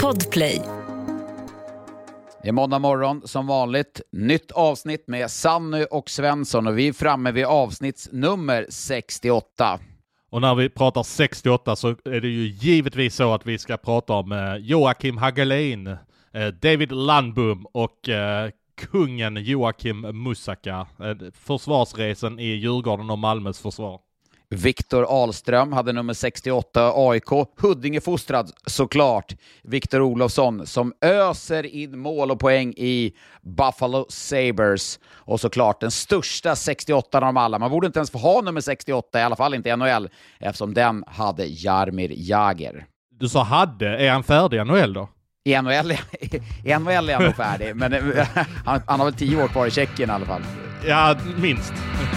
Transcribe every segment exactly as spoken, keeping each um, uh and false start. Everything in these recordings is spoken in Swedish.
Podplay. Det är måndag morgon som vanligt. Nytt avsnitt med Sanny och Svensson och vi är framme vid avsnittsnummer sextioåtta. Och när vi pratar sextioåtta så är det ju givetvis så att vi ska prata om eh, Joakim Hagelin, eh, David Landbom och eh, kungen Joakim Musaka. Eh, försvarsresan i Djurgården och Malmös försvar. Viktor Ahlström hade nummer sextioåtta, A I K. Huddingefostrad såklart. Viktor Olofsson som öser in mål och poäng i Buffalo Sabres. Och såklart den största sextioåtta av dem alla. Man borde inte ens få ha nummer sextioåtta, i alla fall inte i N H L, eftersom den hade Jaromir Jagr. Du sa hade, är han färdig i N H L då? I N H L, i N H L är han nog färdig, men han, han har väl tio år kvar i Tjeckien i alla fall. Ja, minst.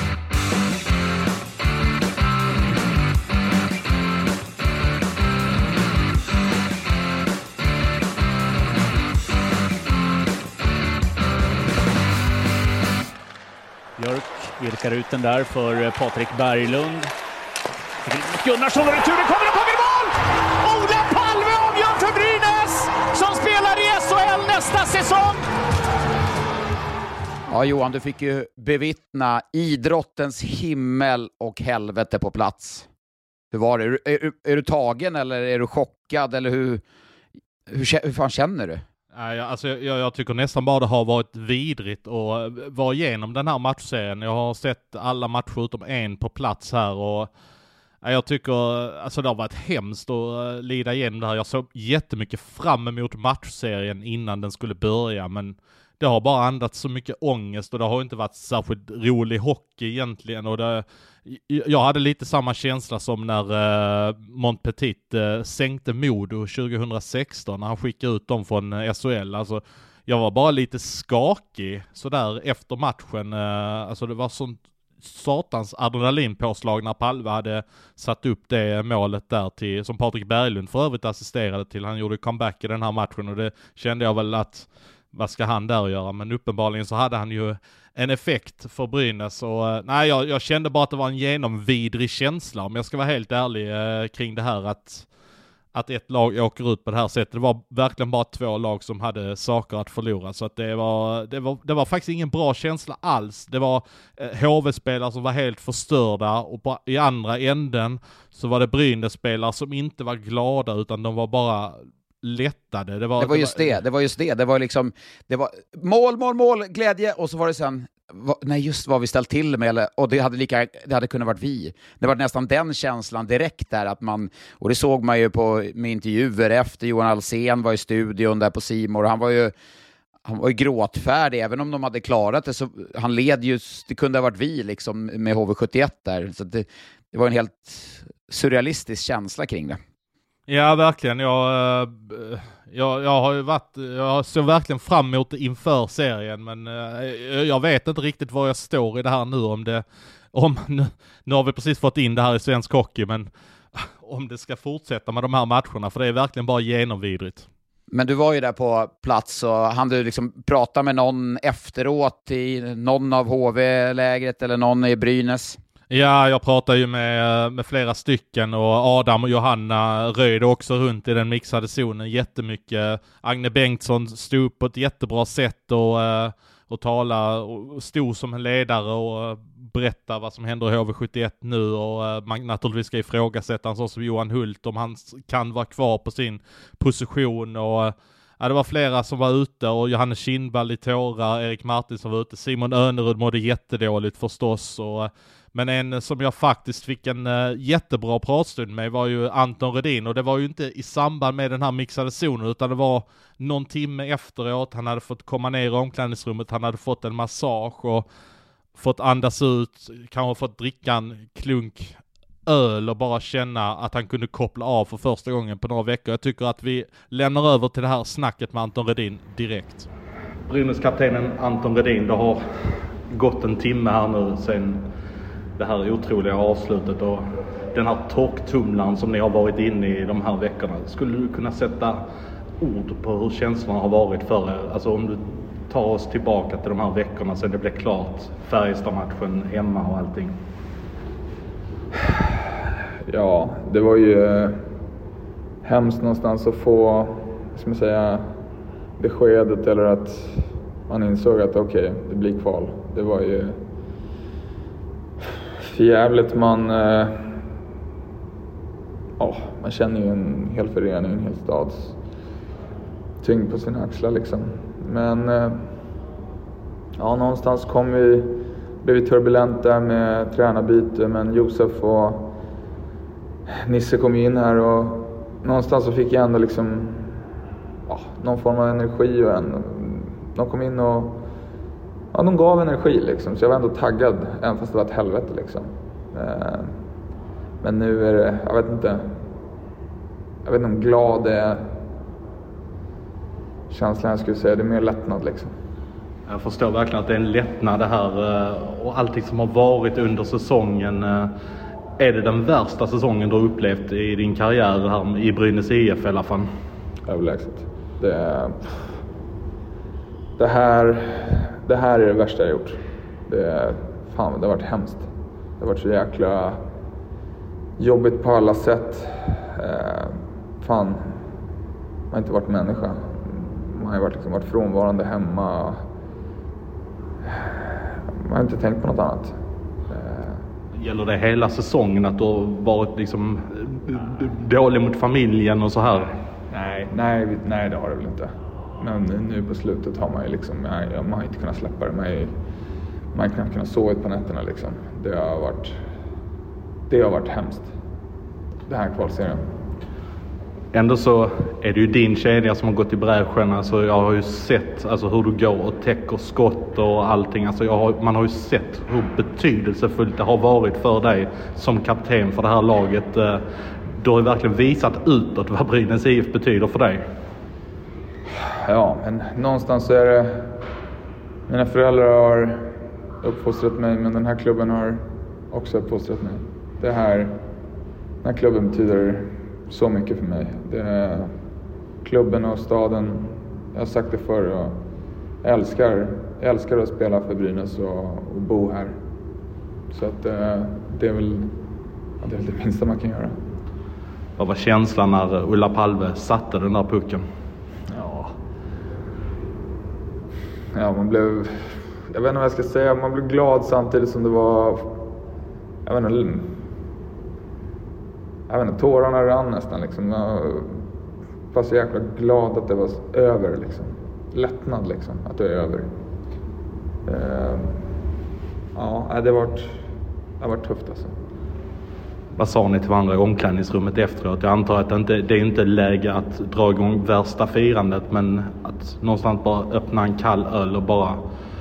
Björk virkar ut den där för Patrik Berglund. Gunnarsson och returen kommer upp i mål! Ola Palme avgör för Brynäs som spelar i S H L nästa säsong! Ja, Johan, du fick ju bevittna idrottens himmel och helvete på plats. Hur var det? Är, är, är du tagen eller är du chockad? Eller hur, hur, hur fan känner du? Nej, alltså jag, jag tycker nästan bara det har varit vidrigt och vara igenom den här matchserien. Jag har sett alla matcher utom en på plats här och jag tycker alltså det har varit hemskt att lida igenom det här. Jag såg jättemycket fram emot matchserien innan den skulle börja, men det har bara andats så mycket ångest och det har inte varit särskilt rolig hockey egentligen. Och det, jag hade lite samma känsla som när uh, Montpetit uh, sänkte Modo tjugohundrasexton när han skickade ut dem från uh, S H L. Alltså, jag var bara lite skakig sådär efter matchen. Uh, alltså det var sånt satans adrenalinpåslag när Palve hade satt upp det målet där till, som Patrik Berglund för övrigt assisterade till. Han gjorde comeback i den här matchen och det kände jag väl att vad ska han där göra? Men uppenbarligen så hade han ju en effekt för Brynäs. Och, nej, jag, jag kände bara att det var en genomvidrig känsla, om jag ska vara helt ärlig eh, kring det här. Att, att ett lag åker ut på det här sättet. Det var verkligen bara två lag som hade saker att förlora. Så att det, var, det, var, det var faktiskt ingen bra känsla alls. Det var eh, H V-spelare som var helt förstörda. Och på, i andra änden så var det Brynäs-spelare som inte var glada, utan de var bara lättade. Det var, det var just det, det var just det. Det var liksom, det var mål, mål, mål, glädje och så var det sen, nej just vad vi ställt till med, eller, och det hade lika, det hade kunnat varit vi. Det var nästan den känslan direkt där att man, och det såg man ju på med intervjuer efter. Johan Alsen var i studion där på C More och han var ju han var ju gråtfärdig, även om de hade klarat det så han led ju, det kunde ha varit vi liksom med H V sjuttioett där, så det, det var en helt surrealistisk känsla kring det. Ja, verkligen. Jag, jag, jag har ju varit, jag ser verkligen fram emot det inför serien, men jag vet inte riktigt var jag står i det här nu. Om det, om, nu, nu har vi precis fått in det här i svensk hockey, men om det ska fortsätta med de här matcherna, för det är verkligen bara genomvidrigt. Men du var ju där på plats och hann du liksom prata med någon efteråt i någon av H V-lägret eller någon i Brynäs? Ja, jag pratade ju med, med flera stycken och Adam och Johanna röjde också runt i den mixade zonen jättemycket. Agne Bengtsson stod på ett jättebra sätt och, och talade och stod som en ledare och berättade vad som händer i H V sjuttioett nu, och man naturligtvis ska ifrågasätta en sån som Johan Hult om han kan vara kvar på sin position. Och ja, det var flera som var ute och Johannes Kindvall i tårar, Erik Martinsson var ute, Simon Önerud mådde jättedåligt förstås. Och men en som jag faktiskt fick en uh, jättebra pratstund med var ju Anton Redin, och det var ju inte i samband med den här mixade zonen, utan det var någon timme efteråt. Han hade fått komma ner i omklädningsrummet, han hade fått en massage och fått andas ut, kanske fått dricka en klunk öl och bara känna att han kunde koppla av för första gången på några veckor. Jag tycker att vi lämnar över till det här snacket med Anton Redin direkt. Brynäs-kaptenen Anton Redin, det har gått en timme här nu sen det här otroliga avslutet och den här torktumlaren som ni har varit inne i de här veckorna. Skulle du kunna sätta ord på hur känslorna har varit för er? Alltså om du tar oss tillbaka till de här veckorna sen det blev klart, Färjestad-matchen hemma och allting. Ja, det var ju hemskt någonstans att få ska man säga, beskedet eller att man insåg att okej, okay, det blir kval. Det var ju för jävligt. Man, eh, oh, man känner ju en hel förening, en hel stads tyngd på sina axlar liksom. Men eh, ja, någonstans kom vi, blev vi turbulenta med tränarbyte, men Josef och Nisse kom in här och någonstans så fick jag ändå liksom ja, någon form av energi och en, de kom in och ja, de gav energi liksom, så jag var ändå taggad även fast det var ett helvete liksom. Eh, men nu är det, jag vet inte jag vet inte om glad det är känslan jag skulle säga, det är mer lättnad liksom. Jag förstår verkligen att det är en lättnad det här och allting som har varit under säsongen. Är det den värsta säsongen du har upplevt i din karriär här i Brynäs I F i alla fall? Överlägset. Det, är, det, här, det här är det värsta jag gjort. Det, är, fan, det har varit hemskt. Det har varit så jäkla jobbigt på alla sätt. Eh, fan, man har inte varit människa. Man har varit, liksom, varit frånvarande hemma. Man har inte tänkt på något annat. Gäller det hela säsongen att du har varit liksom dålig mot familjen och så här? Nej, nej, nej det har det väl inte. Men nu på slutet har man ju liksom, man har inte kunnat släppa det. Man har, man har knappt kunnat sova på nätterna liksom. Det har varit, det har varit hemskt. Det här kvalserien. Ändå så är det ju din kedja som har gått i bräschen. Alltså jag har ju sett alltså, hur du går och täcker skott och allting. Alltså jag har, man har ju sett hur betydelsefullt det har varit för dig som kapten för det här laget. Du har ju verkligen visat utåt vad Brynäs I F betyder för dig. Ja, men någonstans så är det... Mina föräldrar har uppfostrat mig, men den här klubben har också uppfostrat mig. Det här, den här klubben betyder så mycket för mig. Det är klubben och staden. Jag har sagt det förr. Jag älskar, jag älskar att spela för Brynäs och, och bo här. Så att det är väl det, är väl det minsta man kan göra. Vad var känslan när Ulla Palve satte den där pucken? Ja. Ja, man blev... Jag vet inte vad jag ska säga. Man blev glad samtidigt som det var... Jag vet inte... Jag vet inte, tårarna rann nästan liksom. Jag var så jäkla glad att det var över liksom. Lättnad liksom, att det är över. Uh, ja, det har varit, det har varit tufft alltså. Vad sa ni till varandra i omklädningsrummet efteråt? Jag antar att det inte det är inte läge att dra igång värsta firandet, men att någonstans bara öppna en kall öl och bara...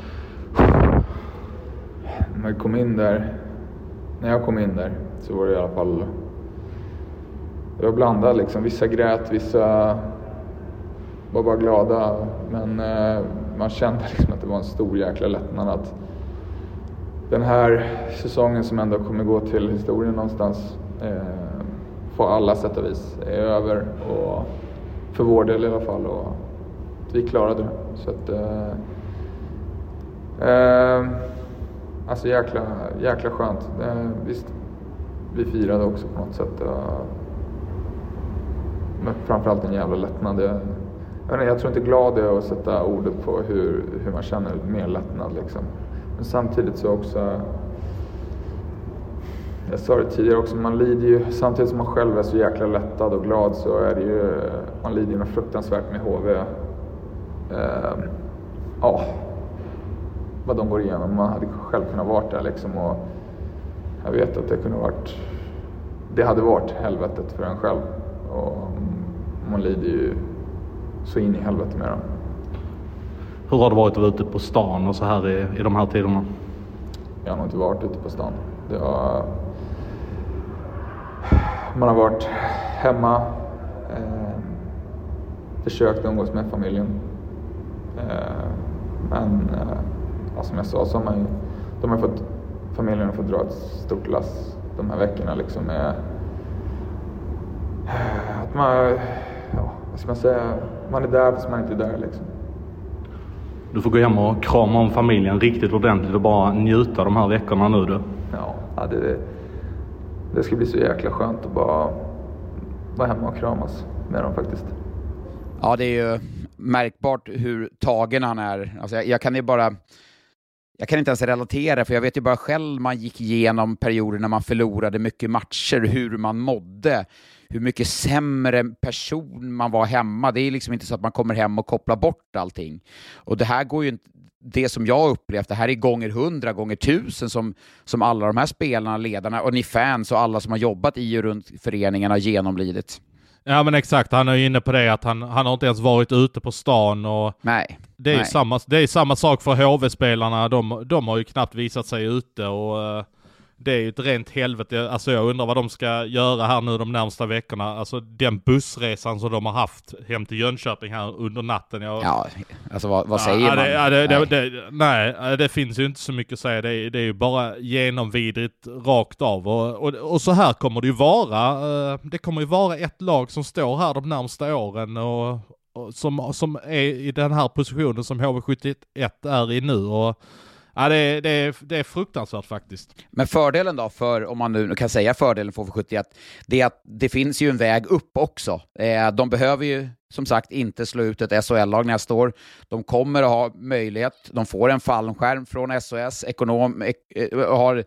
När jag kom in där, när jag kom in där så var det i alla fall... Det var blandat liksom. Vissa grät, vissa var bara glada. Men eh, man kände liksom att det var en stor jäkla lättnad att den här säsongen som ändå kommer gå till historien någonstans eh, på alla sätt och vis är över. Och för vår del i alla fall. Och att vi klarade det. Så att... Eh, eh, alltså jäkla, jäkla skönt. Eh, visst, vi firade också på något sätt. Eh, Men framförallt en jävla lättnad. Jag, jag, jag tror inte glad är att sätta ordet på hur, hur man känner mer lättnad liksom. Men samtidigt så också... Jag sa det tidigare också, man lider ju... Samtidigt som man själv är så jäkla lättad och glad så är det ju... Man lider ju med fruktansvärt med H V. Eh, ja... Vad de går igenom. Man hade själv kunnat vara där liksom. Och jag vet att det kunde varit... Det hade varit helvetet för en själv. Och man lider ju så in i helvete med dem. Hur har det varit att vara ute på stan och så här i, i de här tiderna? Jag har nog inte varit ute på stan. Det har... Man har varit hemma. Eh, försökt umgås med familjen. Eh, men eh, ja, som jag sa så har man ju, de har fått, familjen har fått dra ett stort lass de här veckorna liksom med att man, ja, vad ska man säga, man är där fast man inte är där liksom. Du får gå hem och krama om familjen riktigt ordentligt och bara njuta de här veckorna nu du. Ja, det, det ska bli så jäkla skönt att bara vara hemma och kramas med dem faktiskt. Ja, det är ju märkbart hur tagen han är. Alltså jag, jag kan ju bara... Jag kan inte ens relatera, för jag vet ju bara själv man gick igenom perioder när man förlorade mycket matcher, hur man mådde, hur mycket sämre person man var hemma. Det är liksom inte så att man kommer hem och kopplar bort allting. Och det här går ju inte, det som jag upplevt, det här är gånger hundra, gånger tusen som, som alla de här spelarna, ledarna och ni fans och alla som har jobbat i och runt föreningen har genomlidit. Ja men exakt, han är ju inne på det att han, han har inte ens varit ute på stan och nej, det är, nej. Samma, det är samma sak för H V-spelarna, de, de har ju knappt visat sig ute och uh, det är ju ett rent helvete. Alltså jag undrar vad de ska göra här nu de närmsta veckorna. Alltså den bussresan som de har haft hem till Jönköping här under natten. Jag... Ja, alltså vad, vad säger ja, man? Det, ja, det, nej. Det, det, nej, det finns ju inte så mycket att säga. Det är, det är ju bara genomvidrigt rakt av. Och, och, och så här kommer det ju vara. Det kommer ju vara ett lag som står här de närmsta åren och, och som, som är i den här positionen som H V sjuttioett är i nu. Och ja, det är, det, är, det är fruktansvärt faktiskt. Men fördelen då, för om man nu kan säga fördelen för H V sjuttioett, det är att det finns ju en väg upp också. Eh, de behöver ju som sagt inte slå ut ett S H L-lag nästa år. De kommer att ha möjlighet, de får en fallskärm från S O S, ekonom, ek, har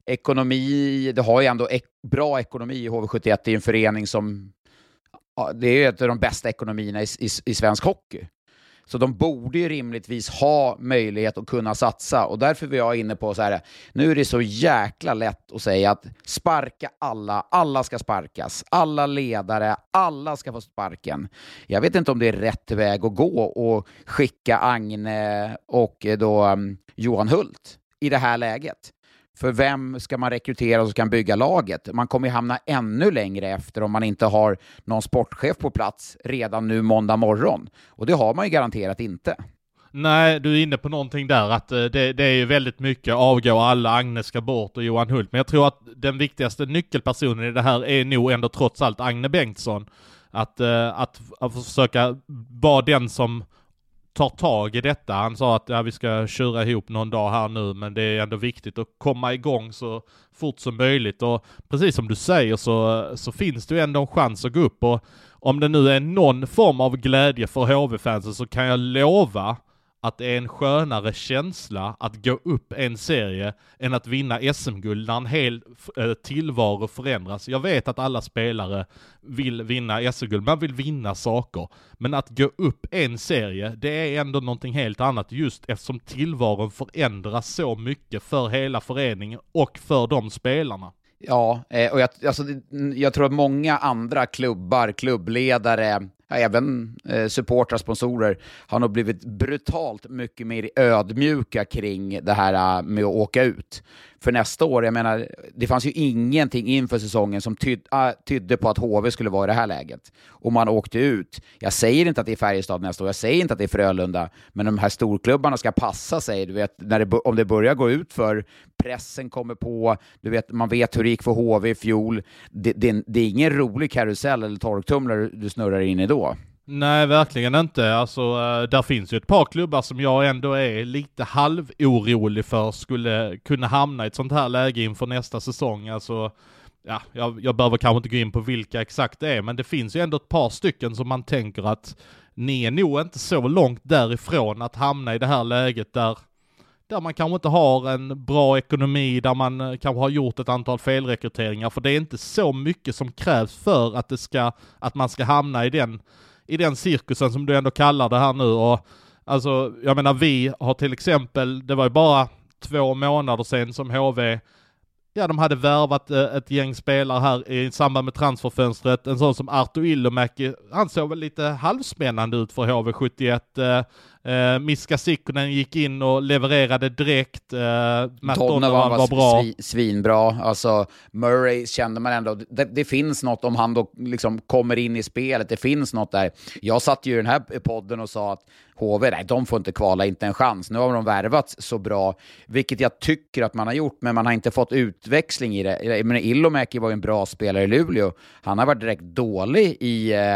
ekonomi, det har ju ändå ek, bra ekonomi i H V sjuttioett, i en förening som, ja, det är ett av de bästa ekonomierna i, i, i svensk hockey. Så de borde ju rimligtvis ha möjlighet att kunna satsa. Och därför var jag inne på så här, nu är det så jäkla lätt att säga att sparka alla, alla ska sparkas. Alla ledare, alla ska få sparken. Jag vet inte om det är rätt väg att gå och skicka Agne och då um, Johan Hult i det här läget. För vem ska man rekrytera som kan bygga laget? Man kommer ju hamna ännu längre efter om man inte har någon sportchef på plats redan nu måndag morgon. Och det har man ju garanterat inte. Nej, du är inne på någonting där att det, det är ju väldigt mycket avgå alla, Agne ska bort och Johan Hult. Men jag tror att den viktigaste nyckelpersonen i det här är nog ändå trots allt Agne Bengtsson. Att, att, att försöka vara den som tar tag i detta. Han sa att ja, vi ska köra ihop någon dag här nu, men det är ändå viktigt att komma igång så fort som möjligt. Och precis som du säger så, så finns det ju ändå en chans att gå upp. Och om det nu är någon form av glädje för H V-fansen så kan jag lova att det är en skönare känsla att gå upp en serie än att vinna S M-guld när en hel eh, tillvaro förändras. Jag vet att alla spelare vill vinna S M-guld, man vill vinna saker. Men att gå upp en serie, det är ändå någonting helt annat just eftersom tillvaron förändras så mycket för hela föreningen och för de spelarna. Ja, och jag, alltså, jag tror att många andra klubbar, klubbledare, ja, även eh, supportrar, sponsorer har nog blivit brutalt mycket mer ödmjuka kring det här med att åka ut. För nästa år, jag menar, det fanns ju ingenting inför säsongen som tyd, äh, tydde på att H V skulle vara i det här läget. Och man åkte ut. Jag säger inte att det är Färjestad nästa år, jag säger inte att det är Frölunda, men de här storklubbarna ska passa sig, du vet, när det, om det börjar gå ut för pressen kommer på, du vet, man vet hur det gick för H V i fjol. Det, det, det är ingen rolig karusell eller torktumlare du snurrar in i då. Nej, verkligen inte. Alltså, där finns ju ett par klubbar som jag ändå är lite halvorolig för skulle kunna hamna i ett sånt här läge inför nästa säsong. Alltså, ja, jag, jag behöver kanske inte gå in på vilka exakt det är, men det finns ju ändå ett par stycken som man tänker att ni är nog inte så långt därifrån att hamna i det här läget där, där man kanske inte har en bra ekonomi, där man kanske har gjort ett antal felrekryteringar, för det är inte så mycket som krävs för att, det ska, att man ska hamna i den i den cirkusen som du ändå kallar det här nu. Och alltså, jag menar, vi har till exempel, det var ju bara två månader sedan som H V, ja, de hade värvat ett gäng spelare här i samband med transferfönstret. En sån som Arto Ilomäki, han såg väl lite halvspännande ut för H V sjuttioett. Uh, Miska Sikkonen gick in och levererade direkt. Uh, Matt Donovan var, var bra. Svi, svinbra. Alltså, Murray kände man ändå. Det, det finns något om han då liksom kommer in i spelet. Det finns något där. Jag satt ju i den här podden och sa att H V, nej, de får inte kvala, inte en chans. Nu har de värvat så bra, vilket jag tycker att man har gjort, men man har inte fått utväxling i det. Jag menar, Ilomäki var ju en bra spelare i Luleå. Han har varit direkt dålig i... Eh,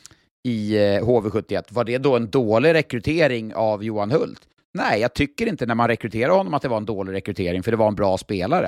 i H V sjuttioett. Var det då en dålig rekrytering av Johan Hult? Nej, jag tycker inte när man rekryterar honom att det var en dålig rekrytering, för det var en bra spelare.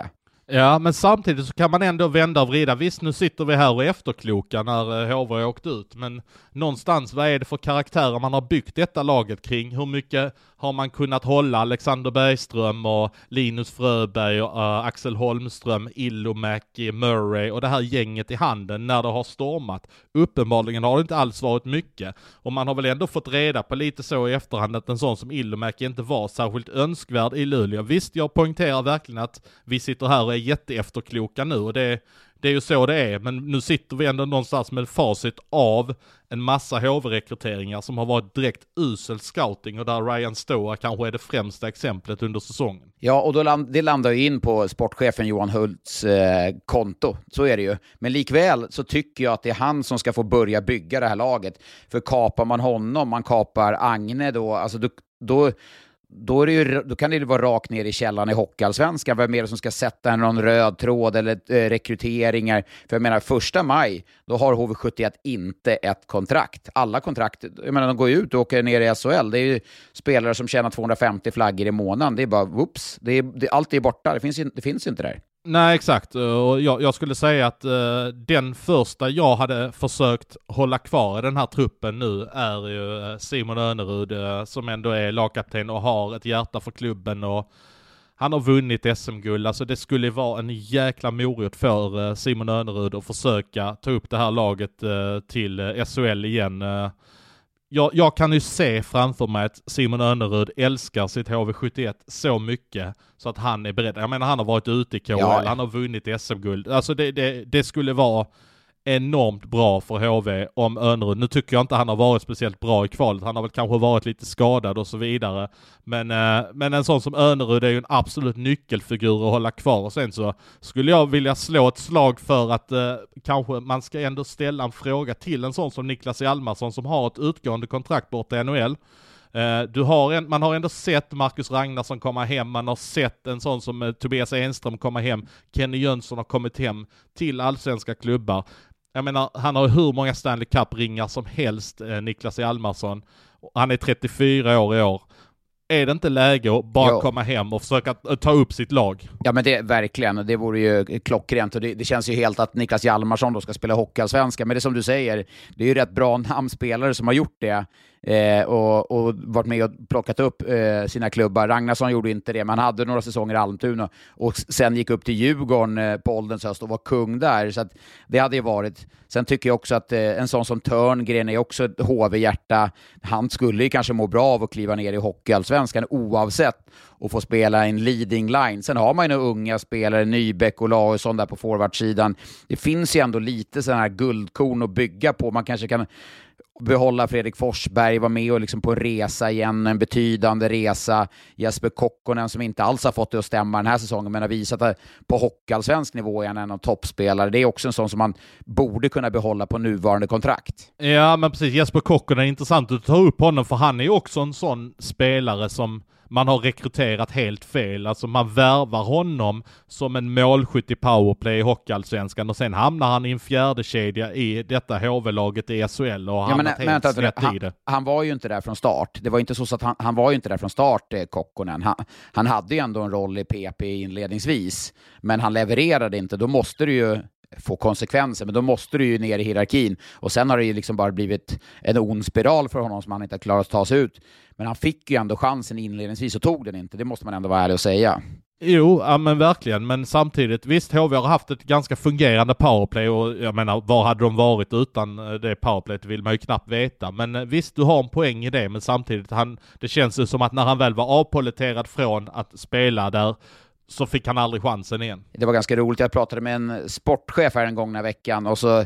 Ja, men samtidigt så kan man ändå vända och vrida. Visst, nu sitter vi här och är efterkloka när H V har åkt ut, men någonstans, vad är det för karaktärer man har byggt detta laget kring? Hur mycket har man kunnat hålla Alexander Bergström och Linus Fröberg och uh, Axel Holmström, Ilomäki, Murray och det här gänget i handen när det har stormat? Uppenbarligen har det inte alls varit mycket. Och man har väl ändå fått reda på lite så i efterhand att en sån som Ilomäki inte var särskilt önskvärd i Luleå. Visst, jag poängterar verkligen att vi sitter här och är jätteefterkloka nu och det, det är ju så det är, men nu sitter vi ändå någonstans med facit av en massa H V-rekryteringar som har varit direkt usel scouting och där Ryan Stoa kanske är det främsta exemplet under säsongen. Ja, och då land, det landar ju in på sportchefen Johan Hults eh, konto, så är det ju. Men likväl så tycker jag att det är han som ska få börja bygga det här laget. För kapar man honom, man kapar Agne då, alltså då, då Då, är det ju, då kan det ju vara rakt ner i källan i Hockeyallsvenskan. Vad är det som ska sätta någon röd tråd eller eh, rekryteringar? För jag menar, första maj, då har H V sjuttioett inte ett kontrakt. Alla kontrakt, jag menar, de går ut och åker ner i S H L. Det är ju spelare som tjänar tvåhundrafemtio flaggor i månaden. Det är bara, whoops, det är, det, allt är borta. Det finns, det finns inte där. Nej, exakt. Och jag, jag skulle säga att uh, den första jag hade försökt hålla kvar i den här truppen nu är ju Simon Önerud uh, som ändå är lagkapten och har ett hjärta för klubben och han har vunnit S M-guld. Alltså det skulle vara en jäkla morot för uh, Simon Önerud att försöka ta upp det här laget uh, till uh, S H L igen. Uh, Jag, jag kan ju se framför mig att Simon Önerud älskar sitt H V sjuttioett så mycket så att han är beredd. Jag menar, han har varit ute i K H L, ja. Han har vunnit S M-guld. Alltså det, det, det skulle vara enormt bra för H V om Önerud. Nu tycker jag inte han har varit speciellt bra i kvalet. Han har väl kanske varit lite skadad och så vidare. Men, eh, men en sån som Önerud är ju en absolut nyckelfigur att hålla kvar. Och sen så skulle jag vilja slå ett slag för att eh, kanske man ska ändå ställa en fråga till en sån som Niklas Hjalmarsson som har ett utgående kontrakt borta i N H L. Uh, du har en, man har ändå sett Marcus Ragnarsson komma hem, man har sett en sån som uh, Tobias Enström komma hem, Kenny Jönsson har kommit hem till allsvenska klubbar. Jag menar, han har hur många Stanley Cup-ringar som helst, uh, Niklas Hjalmarsson. Han är trettiofyra år i år. Är det inte läge att bara jo. komma hem och försöka ta upp sitt lag? Ja, men det verkligen. Det vore ju klockrent och det, det känns ju helt att Niklas Hjalmarsson då ska spela hockeyallsvenska. Men det är som du säger, det är ju rätt bra namnspelare som har gjort det. Eh, och, och varit med och plockat upp eh, sina klubbar. Ragnarsson gjorde inte det, men han hade några säsonger i Almtuna och sen gick upp till Djurgården eh, på ålderns höst och var kung där, så att det hade ju varit. Sen tycker jag också att eh, en sån som Törngren är också ett H V-hjärta. Han skulle ju kanske må bra av att kliva ner i hockeyallsvenskan oavsett och få spela en leading line. Sen har man ju några unga spelare, Nybeck och Lausson där på forwardsidan. Det finns ju ändå lite sådana här guldkorn att bygga på. Man kanske kan behålla Fredrik Forsberg, var med och liksom på en resa igen, en betydande resa. Jesper Kokkonen som inte alls har fått det att stämma den här säsongen, men har visat att på hockeyallsvensk nivå är han en av toppspelare. Det är också en sån som man borde kunna behålla på nuvarande kontrakt. Ja, men precis. Jesper Kokkonen är intressant att ta upp honom, för han är ju också en sån spelare som man har rekryterat helt fel. Alltså man värvar honom som en målskytt i powerplay i hockeyallsvenskan och sen hamnar han i en fjärde kedja i detta H V-laget i S H L och har ja, hamnat men, helt men, snett han, i det. Han var ju inte där från start. Det var inte så att han, han var ju inte där från start, eh, Kokkonen. Han, han hade ju ändå en roll i P P inledningsvis, men han levererade inte. Då måste du ju få konsekvenser, men då måste du ju ner i hierarkin. Och sen har det ju liksom bara blivit en ond spiral för honom som han inte har klarat att ta sig ut. Men han fick ju ändå chansen inledningsvis och tog den inte. Det måste man ändå vara ärlig och säga. Jo, ja, men verkligen. Men samtidigt, visst, H V har haft ett ganska fungerande powerplay och jag menar, var hade de varit utan det powerplayet vill man ju knappt veta. Men visst, du har en poäng i det, men samtidigt, han, det känns ju som att när han väl var avpoliterad från att spela där så fick han aldrig chansen igen. Det var ganska roligt. Jag pratade med en sportchef här en gång den veckan och så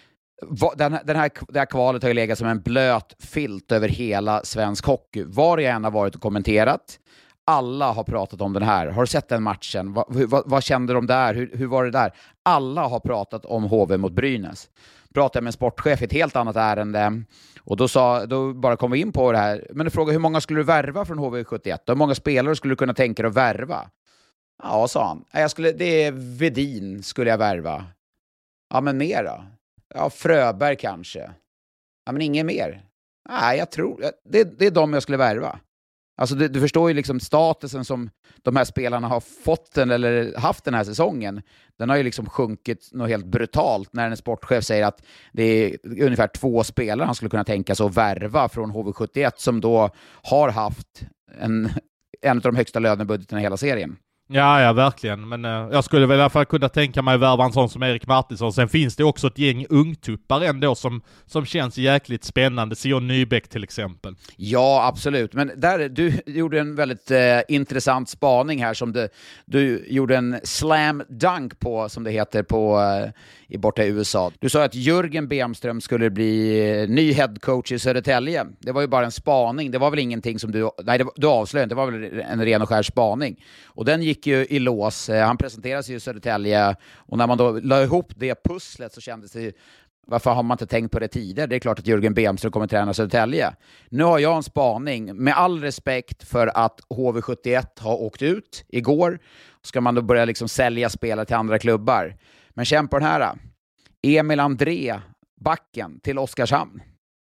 den här, den här, det här kvalet har ju legat som en blöt filt över hela svensk hockey. Var jag än har varit och kommenterat, alla har pratat om den här. Har du sett den matchen? Va, vad, vad kände de där? Hur, hur var det där? Alla har pratat om H V mot Brynäs. Pratade med en sportchef i ett helt annat ärende och då, sa, då bara kom vi in på det här. Men du frågade, hur många skulle du värva från H V sjuttioett? Hur många spelare skulle du kunna tänka dig att värva? Ja, sa han. Jag skulle, det är Vedin skulle jag värva. Ja, men mer då? Ja, Fröberg kanske. Ja, men ingen mer. Nej, jag tror... Det, det är de jag skulle värva. Alltså du, du förstår ju liksom statusen som de här spelarna har fått den, eller haft den här säsongen. Den har ju liksom sjunkit något helt brutalt när en sportchef säger att det är ungefär två spelare han skulle kunna tänka sig att värva från H V sjuttioett som då har haft en, en av de högsta lönebudgeterna i hela serien. Ja, ja, verkligen. Men uh, jag skulle väl i alla fall kunna tänka mig värva en sån som Erik Martinsson. Sen finns det också ett gäng ungtuppar ändå som, som känns jäkligt spännande. Sion Nybeck till exempel. Ja, absolut. Men där, du gjorde en väldigt eh, intressant spaning här som du, du gjorde en slam dunk på, som det heter på, eh, i borta i U S A. Du sa att Jörgen Bemström skulle bli eh, ny headcoach i Södertälje. Det var ju bara en spaning. Det var väl ingenting som du... Nej, det, du avslöjade. Det var väl en ren och skär spaning. Och den gick ju i lås. Han presenterades ju i Södertälje och när man då la ihop det pusslet så kändes det, varför har man inte tänkt på det tidigare? Det är klart att Jörgen Bemström kommer träna Södertälje. Nu har jag en spaning, med all respekt för att H V sjuttioett har åkt ut igår. Ska man då börja liksom sälja spelare till andra klubbar. Men känn på den här. Emil André, backen till Oskarshamn.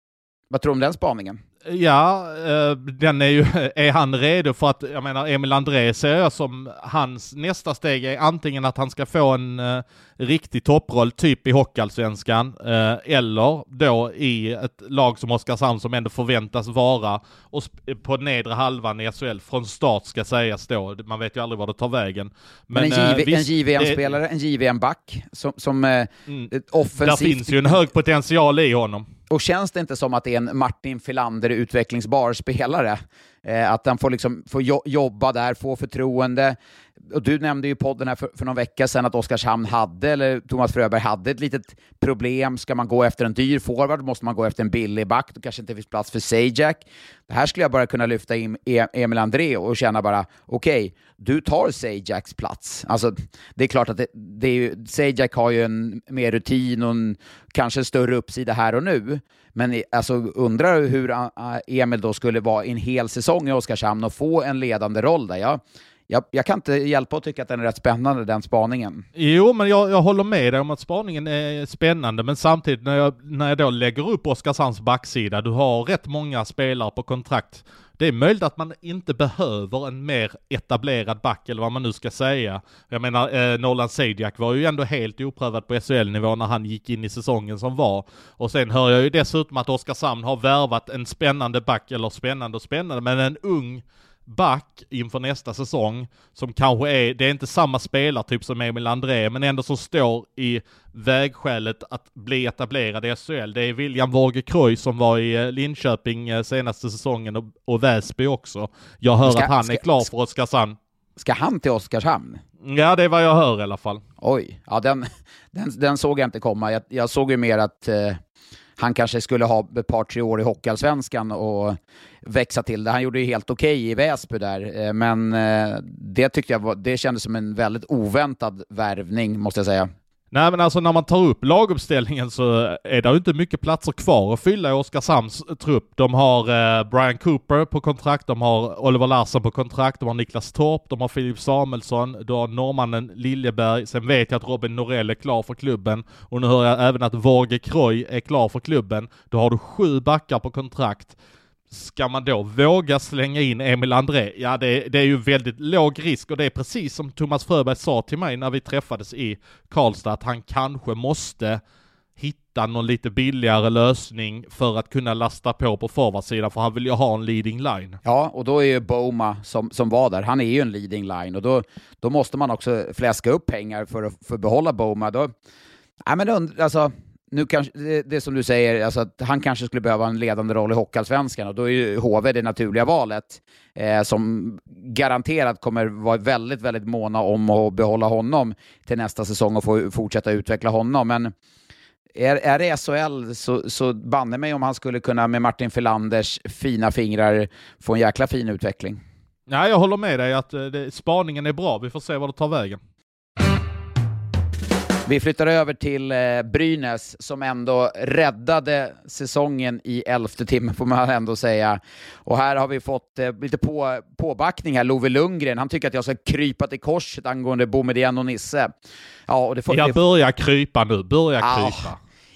Vad tror du om den spaningen? Ja, den är ju, är han redo för att, jag menar, Emil André ser jag som hans nästa steg är antingen att han ska få en uh, riktig topproll typ i Hockeyallsvenskan uh, eller då i ett lag som Oskarshamn som ändå förväntas vara och sp- på nedre halvan i S H L från start ska sägas då. Man vet ju aldrig var det tar vägen. Men, Men en, J V, uh, visst, en J V M-spelare, en J V M-back som, som uh, mm, offensivt... Där finns ju en hög potential i honom. Och känns det inte som att det är en Martin Filander utvecklingsbar spelare? Eh, att han får, liksom, får jo- jobba där, få förtroende. Och du nämnde ju podden här för, för någon vecka sedan att Oskarshamn hade, eller Thomas Fröberg hade ett litet problem. Ska man gå efter en dyr forward måste man gå efter en billig back. Då kanske inte finns plats för Sajak. Det här skulle jag bara kunna lyfta in e- Emil André och känna bara, okej, okay, du tar Sajaks plats. Alltså, det är klart att det, det är ju, Sajak har ju en mer rutin och en, kanske en större uppsida här och nu. Men alltså, undrar hur uh, Emil då skulle vara en hel säsong i Oskarshamn och få en ledande roll där. Ja, jag, jag kan inte hjälpa att tycka att den är rätt spännande, den spaningen. Jo, men jag, jag håller med dig om att spaningen är spännande, men samtidigt när jag, när jag då lägger upp Oskarshamns backsida, du har rätt många spelare på kontrakt. Det är möjligt att man inte behöver en mer etablerad back eller vad man nu ska säga. Jag menar, eh, Nolan Sajak var ju ändå helt oprövad på S H L-nivå när han gick in i säsongen som var. Och sen hör jag ju dessutom att Oskarshamn har värvat en spännande back, eller spännande och spännande, men en ung back inför nästa säsong som kanske är, det är inte samma spelartyp som Emil André, men ändå som står i vägskälet att bli etablerad i S H L. Det är William Wåge-Kroy som var i Linköping senaste säsongen och, och Väsby också. Jag hör ska, att han ska, är klar för Oskarshamn. Ska han till Oskarshamn? Ja, det är vad jag hör i alla fall. Oj, ja den, den, den såg jag inte komma. Jag, jag såg ju mer att eh, han kanske skulle ha ett par, tre år i Hockeyallsvenskan och växa till det. Han gjorde ju helt okej okay i Väsby där, men det tyckte jag var, det kändes som en väldigt oväntad värvning, måste jag säga. Nej, men alltså när man tar upp laguppställningen så är det ju inte mycket platser kvar att fylla i Oskarshamns trupp. De har eh, Brian Cooper på kontrakt, de har Oliver Larsson på kontrakt, de har Niklas Torp, de har Filip Samuelsson, de har norrmannen Liljeberg. Sen vet jag att Robin Norell är klar för klubben och nu hör jag även att Wåge-Kroy är klar för klubben. Då har du sju backar på kontrakt. Ska man då våga slänga in Emil André? Ja, det, det är ju väldigt låg risk och det är precis som Thomas Fröberg sa till mig när vi träffades i Karlstad, att han kanske måste hitta någon lite billigare lösning för att kunna lasta på på forwardsidan, för han vill ju ha en leading line. Ja, och då är ju Boma som, som var där, han är ju en leading line och då, då måste man också fläska upp pengar för att, för att behålla Boma. Då, ja, men då, alltså... Nu kanske, det, det som du säger, alltså att han kanske skulle behöva en ledande roll i Hockeyallsvenskan och då är ju H V det naturliga valet eh, som garanterat kommer vara väldigt, väldigt måna om att behålla honom till nästa säsong och få fortsätta utveckla honom. Men är, är det S H L så, så banne mig om han skulle kunna med Martin Filanders fina fingrar få en jäkla fin utveckling. Ja, jag håller med dig att det, spaningen är bra. Vi får se vad det tar vägen. Vi flyttar över till eh, Brynäs som ändå räddade säsongen i elfte timmen, får man ändå säga. Och här har vi fått eh, lite på, påbackning här. Love Lundgren, han tycker att jag ska krypa till korset angående Boumedienne och Nisse. Ja, och det får, jag det, börjar krypa nu, börjar ja, krypa.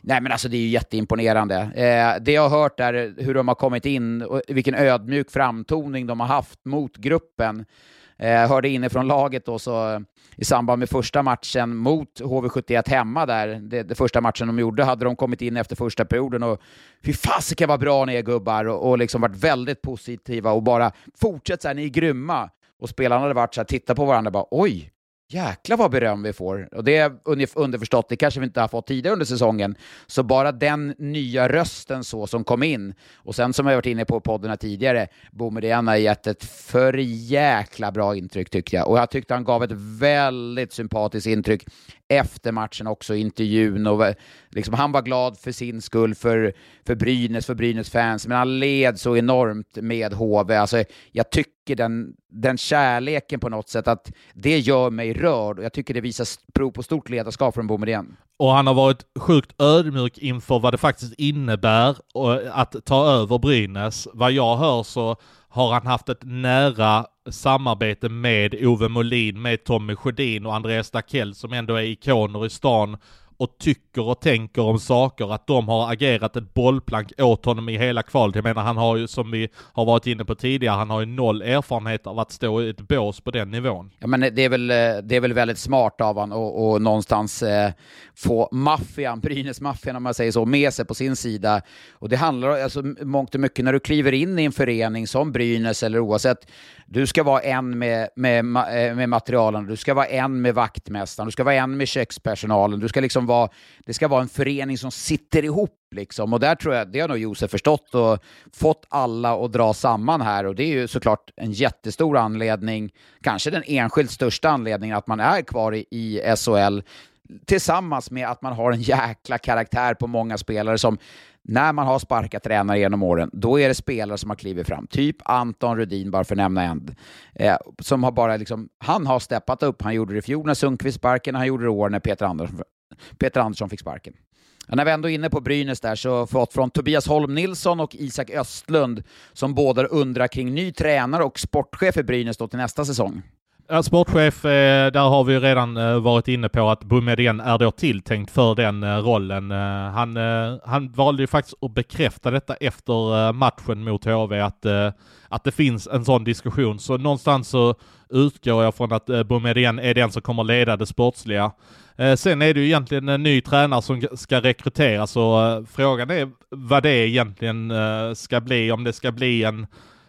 Nej, men alltså det är ju jätteimponerande. Eh, det jag har hört är hur de har kommit in och vilken ödmjuk framtoning de har haft mot gruppen. Jag hörde inifrån laget då, så i samband med första matchen mot H V sjuttioett hemma där, det, det första matchen de gjorde, hade de kommit in efter första perioden och fy fasiken vad bra ni är gubbar, och, och liksom varit väldigt positiva och bara fortsätt så här, ni är grymma. Och spelarna hade varit så här, titta på varandra och bara oj, jäklar vad beröm vi får. Och det är underförstått, det kanske vi inte har fått tidigare under säsongen. Så bara den nya rösten så som kom in. Och sen som jag varit inne på podden här tidigare, Boumedienne har gett ett för jäkla bra intryck tyckte jag. Och jag tyckte han gav ett väldigt sympatiskt intryck efter matchen också, intervjun. Och liksom, han var glad för sin skull, för, för Brynäs, för Brynäs fans. Men han led så enormt med H V. Alltså, jag tycker den, den kärleken på något sätt, att det gör mig rörd. Och jag tycker det visar prov på stort ledarskap från Boumedienne. Och han har varit sjukt ödmjuk inför vad det faktiskt innebär att ta över Brynäs. Vad jag hör så har han haft ett nära samarbete med Ove Molin, med Tommy Sjödin och Andreas Dackell som ändå är ikoner i stan och tycker och tänker om saker, att de har agerat ett bollplank åt honom i hela kvalet. Jag menar, han har ju, som vi har varit inne på tidigare, han har ju noll erfarenhet av att stå i ett bås på den nivån. Ja, men det är väl, det är väl väldigt smart av han och, och någonstans eh, få maffian, Brynäs-maffian om man säger så, med sig på sin sida. Och det handlar alltså mångt och mycket när du kliver in i en förening som Brynäs eller oavsett, du ska vara en med, med, med materialen, du ska vara en med vaktmästaren, du ska vara en med kökspersonalen, du ska liksom vara, det ska vara en förening som sitter ihop liksom. Och där tror jag, det har nog Josef förstått och fått alla att dra samman här, och det är ju såklart en jättestor anledning, kanske den enskilt största anledningen att man är kvar i, i S H L, tillsammans med att man har en jäkla karaktär på många spelare som när man har sparkat tränare genom åren, då är det spelare som har klivit fram. Typ Anton Rudin, bara för att nämna en. Eh, som har bara liksom, han har steppat upp. Han gjorde det i fjol när Sundqvist sparken, han gjorde det i år när Peter Andersson, Peter Andersson fick sparken. Och när vi ändå är inne på Brynäs där, så fått från Tobias Holm Nilsson och Isak Östlund som båda undrar kring ny tränare och sportchef i Brynäs då till nästa säsong. Ja, sportchef, där har vi redan varit inne på att Boumedienne är då tilltänkt för den rollen. Han, han valde ju faktiskt att bekräfta detta efter matchen mot H V, att, att det finns en sån diskussion. Så någonstans så utgår jag från att Boumedienne är den som kommer leda det sportsliga. Sen är det ju egentligen en ny tränare som ska rekryteras, så frågan är vad det egentligen ska bli, om det ska bli en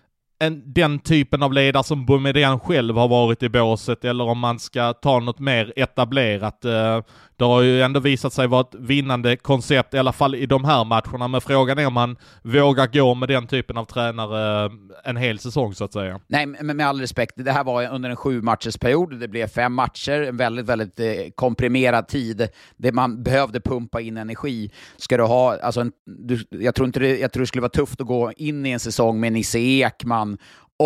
En, den typen av ledare som Boumedienne själv har varit i båset, eller om man ska ta något mer etablerat. Det har ju ändå visat sig vara ett vinnande koncept, i alla fall i de här matcherna, men frågan är om man vågar gå med den typen av tränare en hel säsong så att säga. Nej, men med all respekt, det här var under en sju matchers period, det blev fem matcher, en väldigt, väldigt eh, komprimerad tid, det man behövde pumpa in energi. Ska du ha, alltså en, du, jag tror inte det, jag tror det skulle vara tufft att gå in i en säsong med Nisse Ekman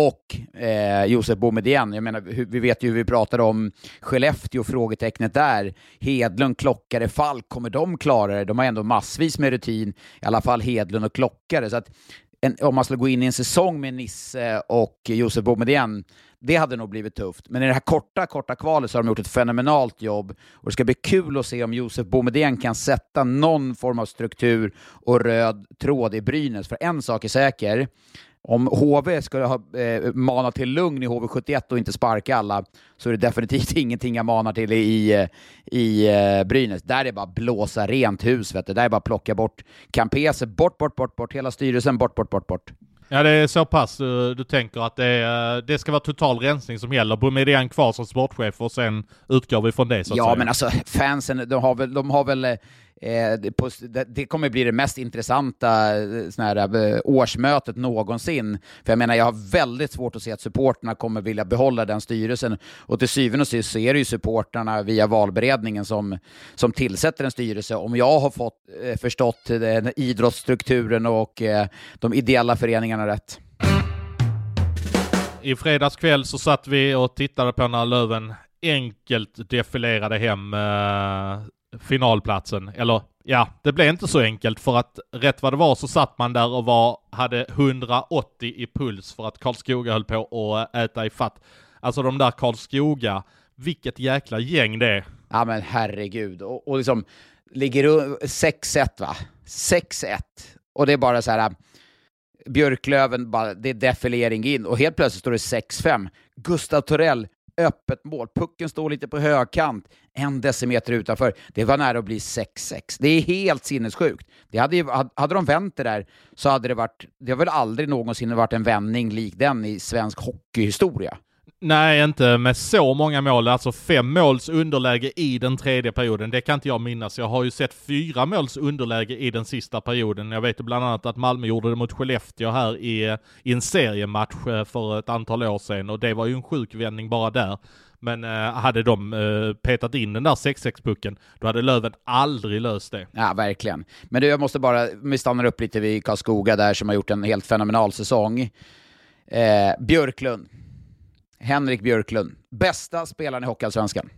och eh, Josef Boumedienne. Jag menar, hur, vi vet ju hur vi pratade om Skellefteå, frågetecknet där. Hedlund, Klockare, Falk, kommer de klara det? De har ändå massvis med rutin, i alla fall Hedlund och Klockare. Så att en, om man skulle gå in i en säsong med Nisse och Josef Boumedienne, det hade nog blivit tufft. Men i det här korta, korta kvalet så har de gjort ett fenomenalt jobb. Och det ska bli kul att se om Josef Boumedienne kan sätta någon form av struktur och röd tråd i Brynäs. För en sak är säker, om H V skulle ha eh, manat till lugn i H V sjuttioett och inte sparka alla, så är det definitivt ingenting jag manar till i, i eh, Brynäs. Där är det bara blåsa rent hus, vet du. Där är bara plocka bort Campese, bort, bort, bort, bort, hela styrelsen, bort, bort, bort, bort. Ja, det är så pass du, du tänker att det, det ska vara total rensning som gäller. Boumedienne kvar som sportchef och sen utgår vi från det så att Ja, säga. men alltså fansen, de har väl, de har väl Eh, det, på, det, det kommer bli det mest intressanta sån här, eh, årsmötet någonsin. För jag menar, jag har väldigt svårt att se att supporterna kommer vilja behålla den styrelsen. Och till syvende och sist så är det ju supporterna via valberedningen som, som tillsätter en styrelse. Om jag har fått eh, förstått den idrottsstrukturen och eh, de ideella föreningarna rätt. I fredags kväll så satt vi och tittade på när Löven enkelt defilerade hem eh, finalplatsen. Eller ja, det blev inte så enkelt, för att rätt vad det var så satt man där och var, hade hundraåttio i puls för att Karlskoga höll på att äta i fatt. Alltså de där Karlskoga, vilket jäkla gäng det är. Ja men herregud. Och, och liksom, ligger sex ett va? sex ett. Och det är bara så här, Björklöven, bara, det är defilering in. Och helt plötsligt står det sex fem. Gustav Torell, öppet mål. Pucken står lite på högkant. En decimeter utanför. Det var nära att bli sex sex. Det är helt sinnessjukt. Det hade, ju, hade de vänt det där så hade det varit... Det har väl aldrig någonsin varit en vändning lik den i svensk hockeyhistoria. Nej, inte med så många mål. Alltså fem måls underläge i den tredje perioden. Det kan inte jag minnas. Jag har ju sett fyra måls underläge i den sista perioden. Jag vet bland annat att Malmö gjorde det mot Skellefteå här i, i en seriematch för ett antal år sedan. Och det var ju en sjuk vändning bara där. Men eh, hade de eh, petat in den där sex sex-pucken, då hade Löven aldrig löst det. Ja, verkligen. Men du, jag måste bara... Vi stannar upp lite vid Karlskoga där som har gjort en helt fenomenal säsong. Eh, Björklund. Henrik Björklund. Bästa spelaren i Hockeyallsvenskan.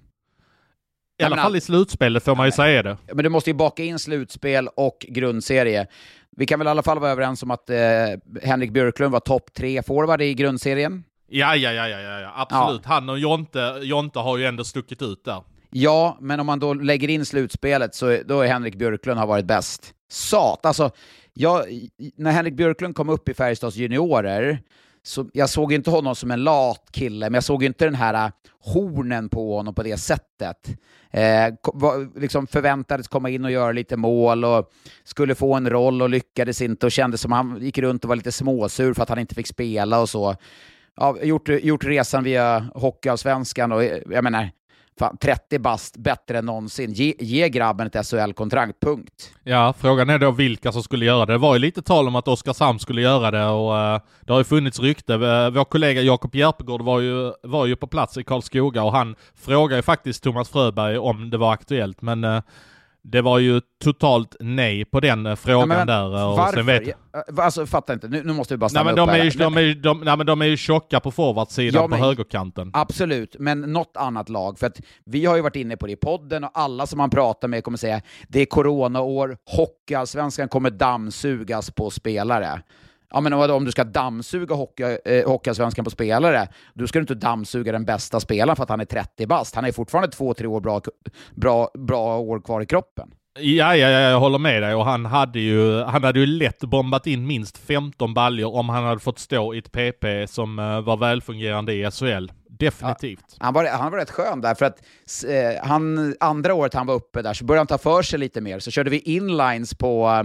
I alla fall i slutspelet får man ju säga det. Men du måste ju baka in slutspel och grundserie. Vi kan väl i alla fall vara överens om att eh, Henrik Björklund var topp tre forward i grundserien? Ja, ja, ja, ja, ja, absolut. Ja. Han och Jonte, Jonte har ju ändå stuckit ut där. Ja, men om man då lägger in slutspelet så då är Henrik Björklund har varit bäst. Sat, alltså, jag, när Henrik Björklund kom upp i Färjestads juniorer så jag såg inte honom som en lat kille, men jag såg inte den här hornen på honom på det sättet. Eh, var, liksom förväntades komma in och göra lite mål och skulle få en roll och lyckades inte och kände som han gick runt och var lite småsur för att han inte fick spela och så. Ja, gjort, gjort resan via Hockeyallsvenskan och jag menar fan, trettio bast bättre än någonsin. Ge, ge grabben ett S H L-kontrakt, punkt. Ja, frågan är då vilka som skulle göra det. Det var ju lite tal om att Oskarshamn skulle göra det och uh, det har ju funnits rykte. Vår kollega Jakob Järpegård var ju, var ju på plats i Karlskoga och han frågade ju faktiskt Thomas Fröberg om det var aktuellt, men uh, det var ju totalt nej på den frågan ja, men, där. Och varför? Sen vet... Jag, alltså, fattar inte. Nu, nu måste vi bara stanna nej, men upp de är ju, här. De är, de, nej, men de är ju tjocka på forwardsidan ja, men, på högerkanten. Absolut, men något annat lag. För att vi har ju varit inne på det i podden och alla som man pratar med kommer säga det är coronaår, Hockeyallsvenskan kommer dammsugas på spelare. Ja, men om du ska dammsuga hockey, eh, Hockeyallsvenskan på spelare, då ska du inte dammsuga den bästa spelaren för att han är trettio bast. Han är fortfarande två, tre år bra, bra, bra år kvar i kroppen. Ja, ja, ja, jag håller med dig och han hade ju han hade ju lätt bombat in minst femton baljor om han hade fått stå i ett P P som uh, var välfungerande i S H L. Definitivt. Ja, han, var, han var rätt skön där för att eh, han, andra året han var uppe där så började han ta för sig lite mer. Så körde vi inlines på,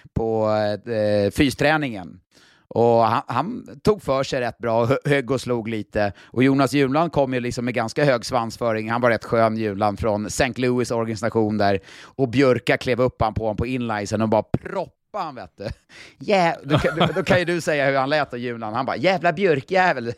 på eh, fysträningen. Och han, han tog för sig rätt bra, högg och slog lite. Och Jonas Junland kom ju liksom med ganska hög svansföring. Han var rätt skön, Junland, från Saint Louis organisation där. Och Björka klev upp han på honom på inlinesen och bara proppade han, vet du. Yeah, då, då, då kan ju du säga hur han lät av Junland. Han bara, jävla björkjävel.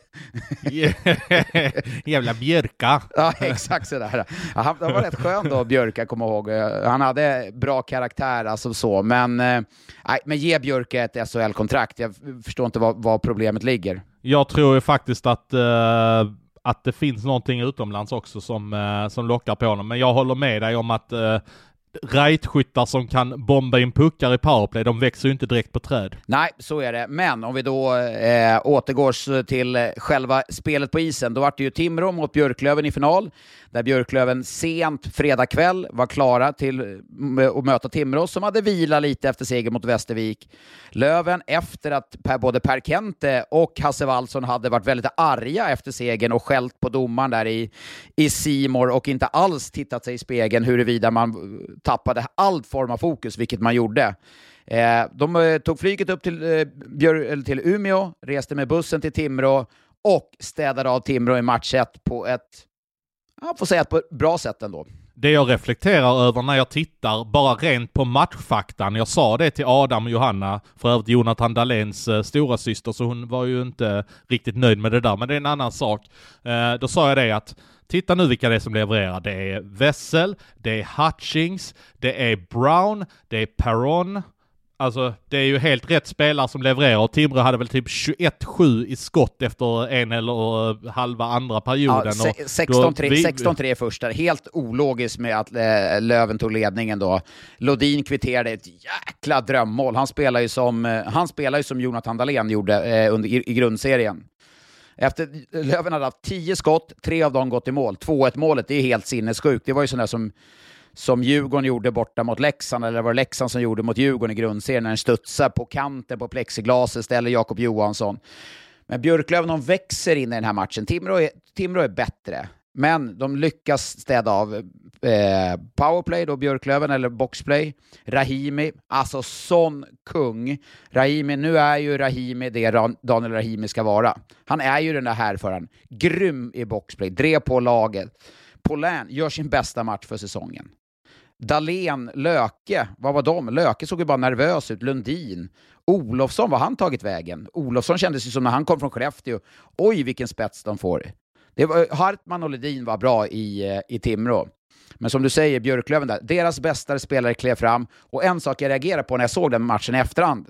Jävla Björka. Ja, exakt sådär. Ja, han, han var rätt skön då, Björka, kommer ihåg. Han hade bra karaktär, alltså så. Men, eh, men ge Björka ett S H L-kontrakt. Jag förstår inte vad, vad problemet ligger. Jag tror ju faktiskt att... Uh... att det finns någonting utomlands också som, uh, som lockar på honom. Men jag håller med dig om att uh, rightskyttar som kan bomba in puckar i powerplay, de växer ju inte direkt på träd. Nej, så är det. Men om vi då eh, återgår till själva spelet på isen, då var det ju Timrå mot Björklöven i final, där Björklöven sent fredag kväll var klara till att möta Timrå som hade vila lite efter seger mot Västervik. Löven, efter att per, både Per Kente och Hasse Wallson hade varit väldigt arga efter segern och skällt på domaren där i, i Simor och inte alls tittat sig i spegeln huruvida man tappade all form av fokus, vilket man gjorde. Eh, de eh, tog flyget upp till, eh, Björ, eller till Umeå, reste med bussen till Timrå och städade av Timrå i match ett på ett, jag får säga, på ett bra sätt ändå. Det jag reflekterar över när jag tittar bara rent på matchfaktan, jag sa det till Adam och Johanna, för övrigt Jonathan Dahléns eh, stora syster, så hon var ju inte riktigt nöjd med det där, men det är en annan sak. Eh, då sa jag det att titta nu vilka det är som levererar. Det är Wessel, det är Hutchings, det är Brown, det är Perron. Alltså, det är ju helt rätt spelare som levererar. Och Timrå hade väl typ tjugoett sju i skott efter en eller halva andra perioden. Ja, sexton tre första. Helt ologiskt med att eh, Löven tog ledningen då. Lodin kvitterade ett jäkla drömmål. Han spelar ju som, eh, han spelar ju som Jonathan Dahlén gjorde eh, under, i, i grundserien. Efter Löven hade haft tio skott, tre av dem gått i mål. två ett målet, det är helt sinnessjukt. Det var ju sådär som som Djurgården gjorde borta mot Leksand, eller var det Leksand som gjorde mot Djurgården i grundserien när den studsar på kanten på plexiglaset, ställer Jakob Johansson. Men Björklöven, de växer in i den här matchen. Timrå är, Timrå är bättre, men de lyckas städa av eh, powerplay då, Björklöven, eller boxplay. Rahimi, alltså sån kung. Rahimi, nu är ju Rahimi det Daniel Rahimi ska vara. Han är ju den där härföraren. Grym i boxplay, drev på laget. Paulin gör sin bästa match för säsongen. Dahlén, Löke, vad var de? Löke såg ju bara nervös ut. Lundin, Olofsson, vad han tagit vägen? Olofsson kändes ju som när han kom från Skellefteå. Oj, vilken spets de får. Det var, Hartman och Ledin var bra i, i Timrå. Men som du säger, Björklöven där, deras bästa spelare klev fram. Och en sak jag reagerade på när jag såg den matchen i efterhand.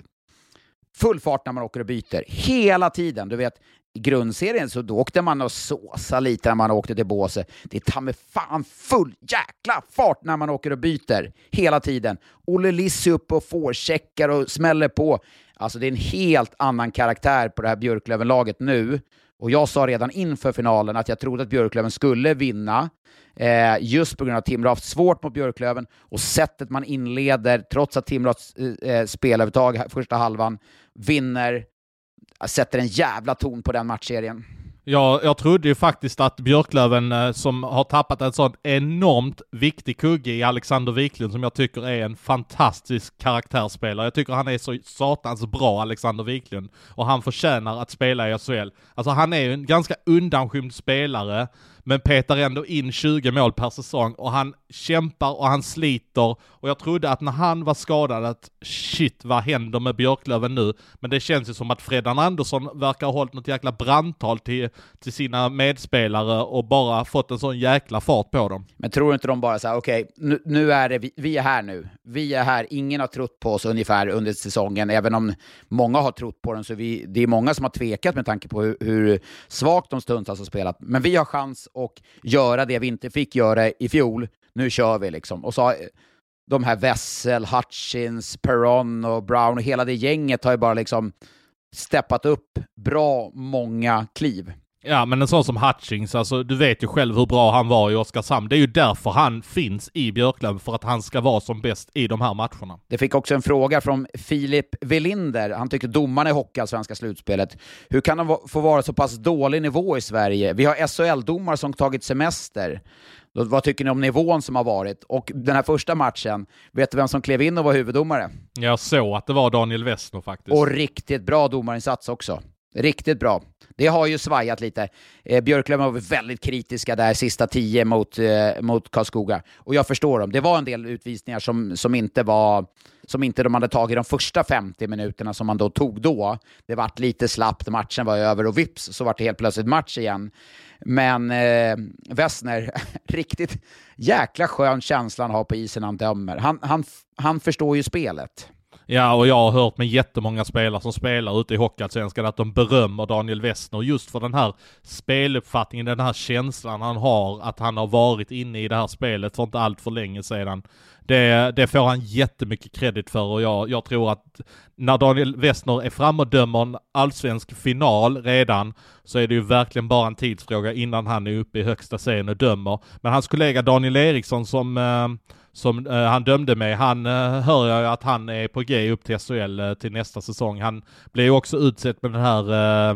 Full fart när man åker och byter. Hela tiden, du vet. I grundserien så då åkte man och såsa lite när man åkte till Båse. Det är ta med fan full jäkla fart när man åker och byter. Hela tiden. Olle Lissi upp och forecheckar och smäller på. Alltså det är en helt annan karaktär på det här Björklöven-laget nu. Och jag sa redan inför finalen att jag trodde att Björklöven skulle vinna. Eh, just på grund av att Timrå har haft svårt mot Björklöven. Och sättet man inleder, trots att Timrå har eh, spelövertag första halvan, vinner. Sätter en jävla ton på den matchserien. Ja, jag trodde ju faktiskt att Björklöven, som har tappat en sån enormt viktig kugge i Alexander Wiklund, som jag tycker är en fantastisk karaktärsspelare. Jag tycker han är så satans bra, Alexander Wiklund. Och han förtjänar att spela i S H L. Alltså han är ju en ganska undanskymd spelare, men petar ändå in tjugo mål per säsong. Och han kämpar och han sliter. Och jag trodde att när han var skadad att shit, vad händer med Björklöven nu? Men det känns ju som att Fredan Andersson verkar ha hållit något jäkla brandtal till, till sina medspelare och bara fått en sån jäkla fart på dem. Men tror inte de bara så här, okej, okay, nu, nu är det, vi, vi är här nu. Vi är här, ingen har trott på oss ungefär under säsongen. Även om många har trott på den, så vi, det är många som har tvekat med tanke på hur, hur svagt de stundtals har spelat. Men vi har chans att göra det vi inte fick göra i fjol. Nu kör vi liksom. Och så de här Wessel, Hutchins, Perron och Brown och hela det gänget har ju bara liksom steppat upp bra många kliv. Ja, men en sån som Hutchins, alltså du vet ju själv hur bra han var i Oskarshamn. Det är ju därför han finns i Björklöven, för att han ska vara som bäst i de här matcherna. Det fick också en fråga från Filip Velinder. Han tycker domarna i hockeyallsvenska slutspelet. Hur kan de få vara så pass dålig nivå i Sverige? Vi har S H L-domar som tagit semester. Då, vad tycker ni om nivån som har varit? Och den här första matchen, vet du vem som klev in och var huvuddomare? Jag såg att det var Daniel Westner faktiskt. Och riktigt bra domarinsats också. Riktigt bra. Det har ju svajat lite. Eh, Björklöven var väldigt kritiska där sista tio mot, eh, mot Karlskoga. Och jag förstår dem. Det var en del utvisningar som, som inte var som inte de hade tagit de första femtio minuterna som man då tog då. Det var lite slappt, matchen var över och vips så var det helt plötsligt match igen. Men eh, Wessner, riktigt jäkla skön känslan har på isen han dömer. Han, han, han förstår ju spelet. Ja, och jag har hört med jättemånga spelare som spelar ute i Hockeyallsvenskan att de berömmer Daniel Westner just för den här speluppfattningen, den här känslan han har, att han har varit inne i det här spelet för inte allt för länge sedan. Det, det får han jättemycket kredit för, och jag, jag tror att när Daniel Westner är fram och dömer en allsvensk final redan, så är det ju verkligen bara en tidsfråga innan han är uppe i högsta serien och dömer. Men hans kollega Daniel Eriksson som... Eh, som uh, han dömde med, han uh, hör jag att han är på G upp till S H L uh, till nästa säsong. Han blev ju också utsett med den här uh,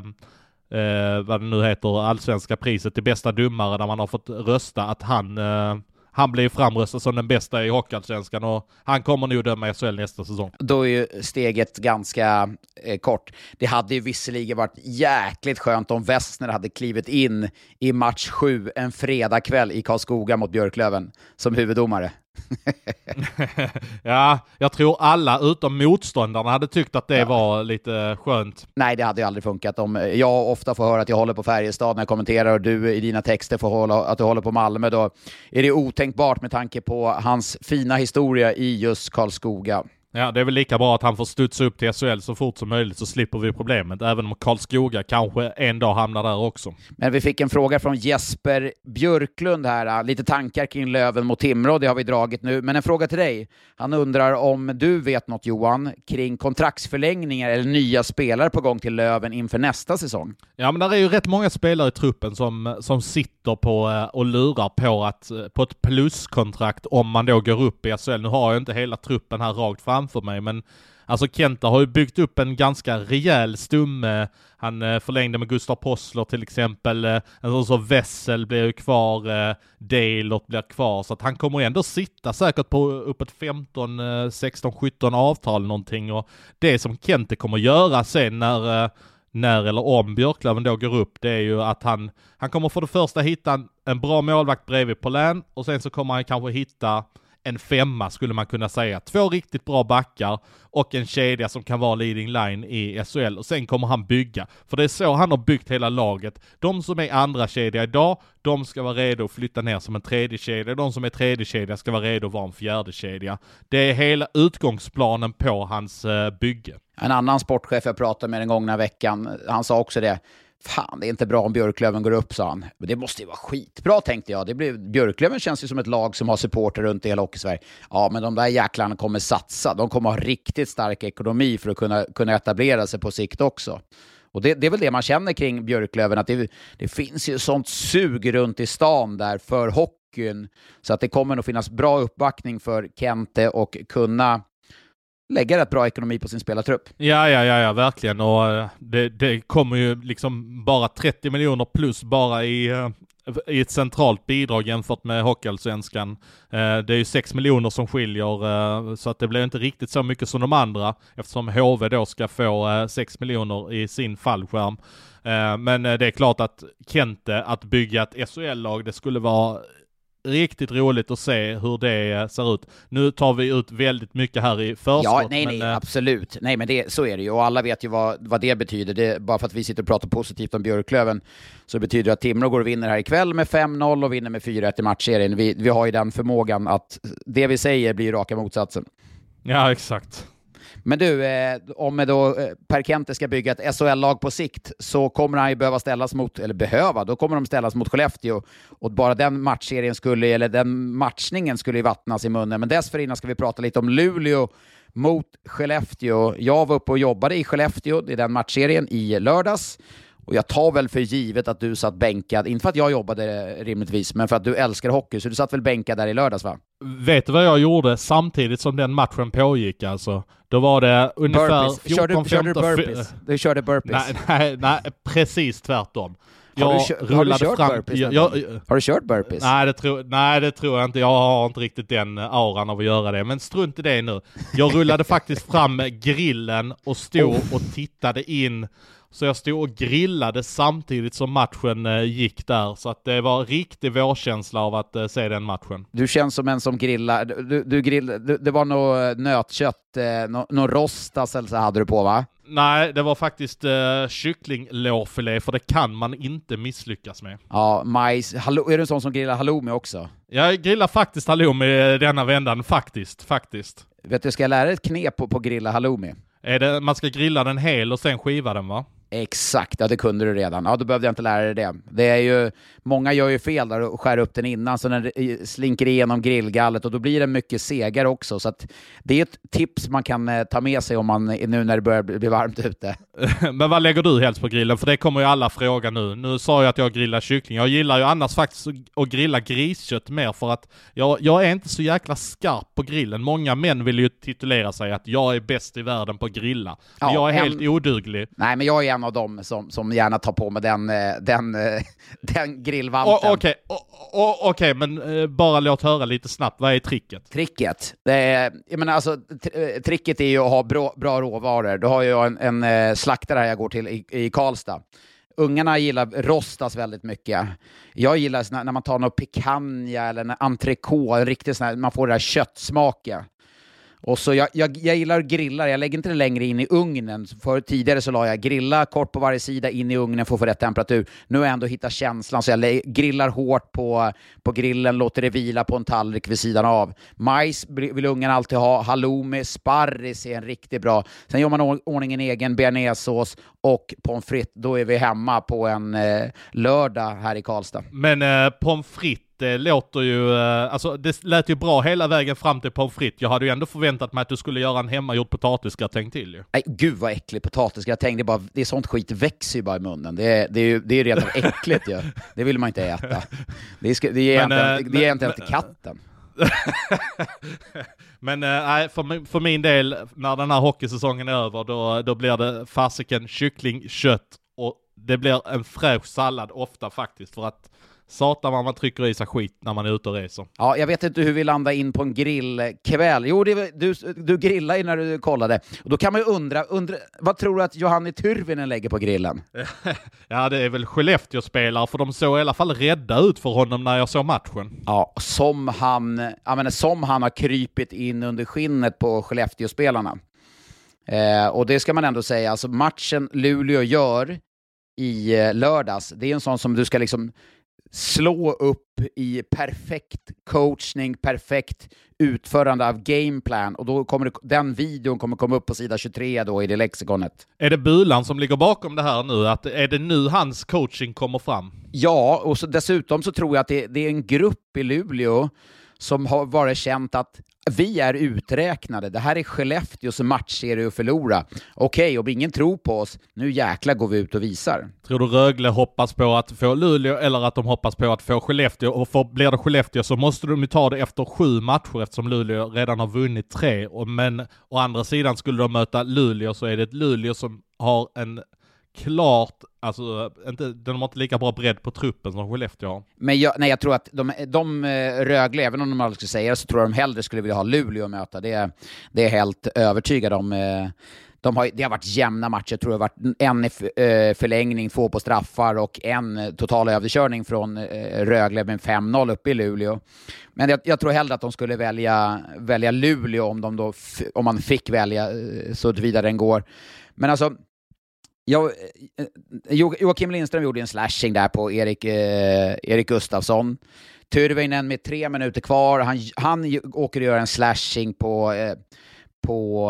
uh, vad det nu heter, allsvenska priset till bästa domare, där man har fått rösta att han uh, han blir framröstad som den bästa i Hockeyallsvenskan, och han kommer nog döma S H L nästa säsong. Då är ju steget ganska eh, kort. Det hade ju visserligen varit jäkligt skönt om Westner hade klivit in i match sju en fredagkväll i Karlskoga mot Björklöven som huvuddomare. Ja, jag tror alla utom motståndarna hade tyckt att det ja. var lite skönt. Nej, det hade ju aldrig funkat. Om jag ofta får höra att jag håller på Färjestad när jag kommenterar, och du i dina texter får hålla att du håller på Malmö, då är det otänkbart med tanke på hans fina historia i just Karlskoga. Ja, det är väl lika bra att han får studsa upp till S H L så fort som möjligt, så slipper vi problemet. Även om Karlskoga kanske en dag hamnar där också. Men vi fick en fråga från Jesper Björklund här. Lite tankar kring Löven mot Timrå, det har vi dragit nu. Men en fråga till dig. Han undrar om du vet något, Johan, kring kontraktsförlängningar eller nya spelare på gång till Löven inför nästa säsong. Ja, men det är ju rätt många spelare i truppen som, som sitter på och lurar på, att, på ett pluskontrakt om man då går upp i S H L. Nu har jag inte hela truppen här rakt framför mig, men alltså Kenta har ju byggt upp en ganska rejäl stumme. Han eh, förlängde med Gustav Possler till exempel. Eh, en sån som Wessel blir ju kvar. Eh, Dalot blir kvar. Så att han kommer ändå sitta säkert på uppåt femton, sexton, sjutton avtal någonting. Och det som Kenta kommer göra sen när, eh, när eller om Björklöven då går upp, det är ju att han, han kommer för det första hitta en, en bra målvakt bredvid på län. Och sen så kommer han kanske hitta en femma, skulle man kunna säga. Två riktigt bra backar och en kedja som kan vara leading line i S H L. Och sen kommer han bygga. För det är så han har byggt hela laget. De som är andra kedja idag, de ska vara redo att flytta ner som en tredje kedja. De som är tredje kedja ska vara redo att vara en fjärde kedja. Det är hela utgångsplanen på hans uh, bygge. En annan sportchef jag pratade med den gångna veckan, han sa också det. Fan, det är inte bra om Björklöven går upp, sa han. Men det måste ju vara skitbra, tänkte jag. Det blir, Björklöven känns ju som ett lag som har supporter runt i hela Hockeysverige. Ja, men de där jäklarna kommer satsa. De kommer ha riktigt stark ekonomi för att kunna, kunna etablera sig på sikt också. Och det, det är väl det man känner kring Björklöven, att det, det finns ju sånt sug runt i stan där för hockeyn. Så att det kommer nog finnas bra uppbackning för Kente och kunna lägger rätt bra ekonomi på sin spelartrupp. Ja, ja, ja, ja, verkligen. Och det, det kommer ju liksom bara trettio miljoner plus bara i, i ett centralt bidrag jämfört med Hockeyallsvenskan. Det är ju sex miljoner som skiljer, så att det blir inte riktigt så mycket som de andra, eftersom H V då ska få sex miljoner i sin fallskärm. Men det är klart att Kente, att bygga ett S H L-lag, det skulle vara riktigt roligt att se hur det ser ut. Nu tar vi ut väldigt mycket här i förskott. Ja, nej, men, nej, absolut. Nej, men det, så är det ju. Och alla vet ju vad, vad det betyder. Det, bara för att vi sitter och pratar positivt om Björklöven, så betyder det att Timrå går och vinner här ikväll med fem noll och vinner med fyra ett i matchserien. Vi, vi har ju den förmågan att det vi säger blir raka motsatsen. Ja, exakt. Men du, eh, om då eh, Per Kente ska bygga ett S H L-lag på sikt, så kommer han ju behöva ställas mot, eller behöva, då kommer de ställas mot Skellefteå. Och bara den matchserien skulle, eller den matchningen skulle ju vattnas i munnen. Men dessförinnan ska vi prata lite om Luleå mot Skellefteå. Jag var uppe och jobbade i Skellefteå i den matchserien i lördags. Och jag tar väl för givet att du satt bänkad, inte för att jag jobbade rimligtvis, men för att du älskar hockey. Så du satt väl bänkad där i lördags, va? Vet du vad jag gjorde samtidigt som den matchen pågick alltså? Då var det ungefär fjorton femton... Körde du burpees? Du körde burpees? Nej, nej, nej, precis tvärtom. Jag har, du kört, har du kört fram, burpees? Jag, jag, har du kört burpees? Nej det, tro, nej, det tror jag inte. Jag har inte riktigt den auran av att göra det. Men strunt i det nu. Jag rullade faktiskt fram grillen och stod oh. och tittade in. Så jag stod och grillade samtidigt som matchen eh, gick där. Så att det var riktig vårkänsla av att eh, se den matchen. Du känns som en som grillar. Du, du grill, du, det var något nötkött, eh, någon no rostas eller så hade du på, va? Nej, det var faktiskt eh, kycklinglårfilé, för det kan man inte misslyckas med. Ja, majs. Hallo, är du en sån som grillar halloumi också? Jag grillar faktiskt halloumi denna vändan, faktiskt, faktiskt. Vet du, ska jag lära dig ett knep på, på grilla halloumi? Är det, man ska grilla den hel och sen skiva den, va? Exakt, ja det kunde du redan. Ja, då behövde jag inte lära dig det. Det är ju, många gör ju fel där och skär upp den innan så den slinker igenom grillgallet och då blir den mycket segare också. Så att det är ett tips man kan eh, ta med sig om man, nu när det börjar bli varmt ute. Men vad lägger du helst på grillen? För det kommer ju alla fråga nu. Nu sa jag att jag grillar kyckling. Jag gillar ju annars faktiskt att grilla griskött mer för att jag, jag är inte så jäkla skarp på grillen. Många män vill ju titulera sig att jag är bäst i världen på att grilla. Men ja, jag är en... helt oduglig. Nej, men jag är en av dem som, som gärna tar på med den, den, den grillvanten. Okej, okay. okay, men uh, bara låt höra lite snabbt. Vad är tricket? Tricket? Det är, jag menar, alltså, tr- tricket är ju att ha bra, bra råvaror. Då har jag en, en uh, slaktare här jag går till i, i Karlstad. Ungarna gillar rostas väldigt mycket. Jag gillar såna, när man tar något picanha eller en entrecote, en riktigt sån här, man får det där köttsmaken. Och så jag, jag, jag gillar att grilla. Jag lägger inte det längre in i ugnen. För tidigare så la jag grilla kort på varje sida in i ugnen för att få rätt temperatur. Nu har jag ändå hittat känslan, så jag lä- grillar hårt på, på grillen, låter det vila på en tallrik vid sidan av. Majs vill ungen alltid ha. Halloumi, sparris är en riktigt bra. Sen gör man ordning en egen bearnaisesås och pommes frites. Då är vi hemma på en eh, lördag här i Karlstad. Men eh, pommes frites, det låter ju, alltså det lät ju bra hela vägen fram till pommes frites. Jag hade ju ändå förväntat mig att du skulle göra en hemmagjord potatisgratäng till ju. Nej, gud vad äckligt potatisgratäng. Det är bara, det är sånt skit växer ju bara i munnen. Det är, det är ju det är redan äckligt ju. Det vill man inte äta. Det är, det är men, inte, det är inte till katten. Men nej, för, för min del, när den här hockeysäsongen är över, då, då blir det fasiken kyckling, kött, och det blir en fräsch sallad ofta faktiskt, för att satan vad man trycker i sig skit när man är ute och reser. Ja, jag vet inte hur vi landar in på en grillkväll. Jo, det, du, du grillade ju när du kollade. Och då kan man ju undra, undra vad tror du att Johanni Tyrväinen lägger på grillen? Ja, det är väl Skellefteå-spelare, för de såg i alla fall rädda ut för honom när jag såg matchen. Ja, som han, jag menar, som han har krypit in under skinnet på Skellefteå-spelarna. Eh, och det ska man ändå säga, alltså matchen Luleå gör i eh, lördags, det är en sån som du ska liksom slå upp i perfekt coachning, perfekt utförande av gameplan, och då kommer det, den videon kommer komma upp på sida tjugotre då i det lexikonet. Är det Bulan som ligger bakom det här nu? Att är det nu hans coaching kommer fram? Ja, och så dessutom så tror jag att det, det är en grupp i Luleå som har varit känt att vi är uträknade. Det här är Skellefteås matchserie att förlora. Okej, om ingen tror på oss, nu jäkla går vi ut och visar. Tror du Rögle hoppas på att få Luleå, eller att de hoppas på att få Skellefteå? Och för, blir det Skellefteå så måste de ju ta det efter sju matcher, eftersom Luleå redan har vunnit tre. Och, men å andra sidan skulle de möta Luleå, så är det ett Luleå som har en klart, alltså inte, de har inte lika bra bredd på truppen som Skellefteå har. Men jag, nej, jag tror att de, de Rögle, även om de aldrig skulle säga det, så tror jag de hellre skulle vilja ha Luleå att möta. Det, det är helt övertygad om. De har, det har varit jämna matcher, tror jag. Har varit en i förlängning, två på straffar och en total överkörning från Rögle med fem noll uppe i Luleå. Men jag, jag tror hellre att de skulle välja, välja Luleå om, de då, om man fick välja så vidare den går. Men alltså, Jag, jo, Joakim Lindström gjorde en slashing där på Erik, eh, Erik Gustafsson. Tyrväinen med tre minuter kvar. Han, han åker och gör en slashing på, eh, på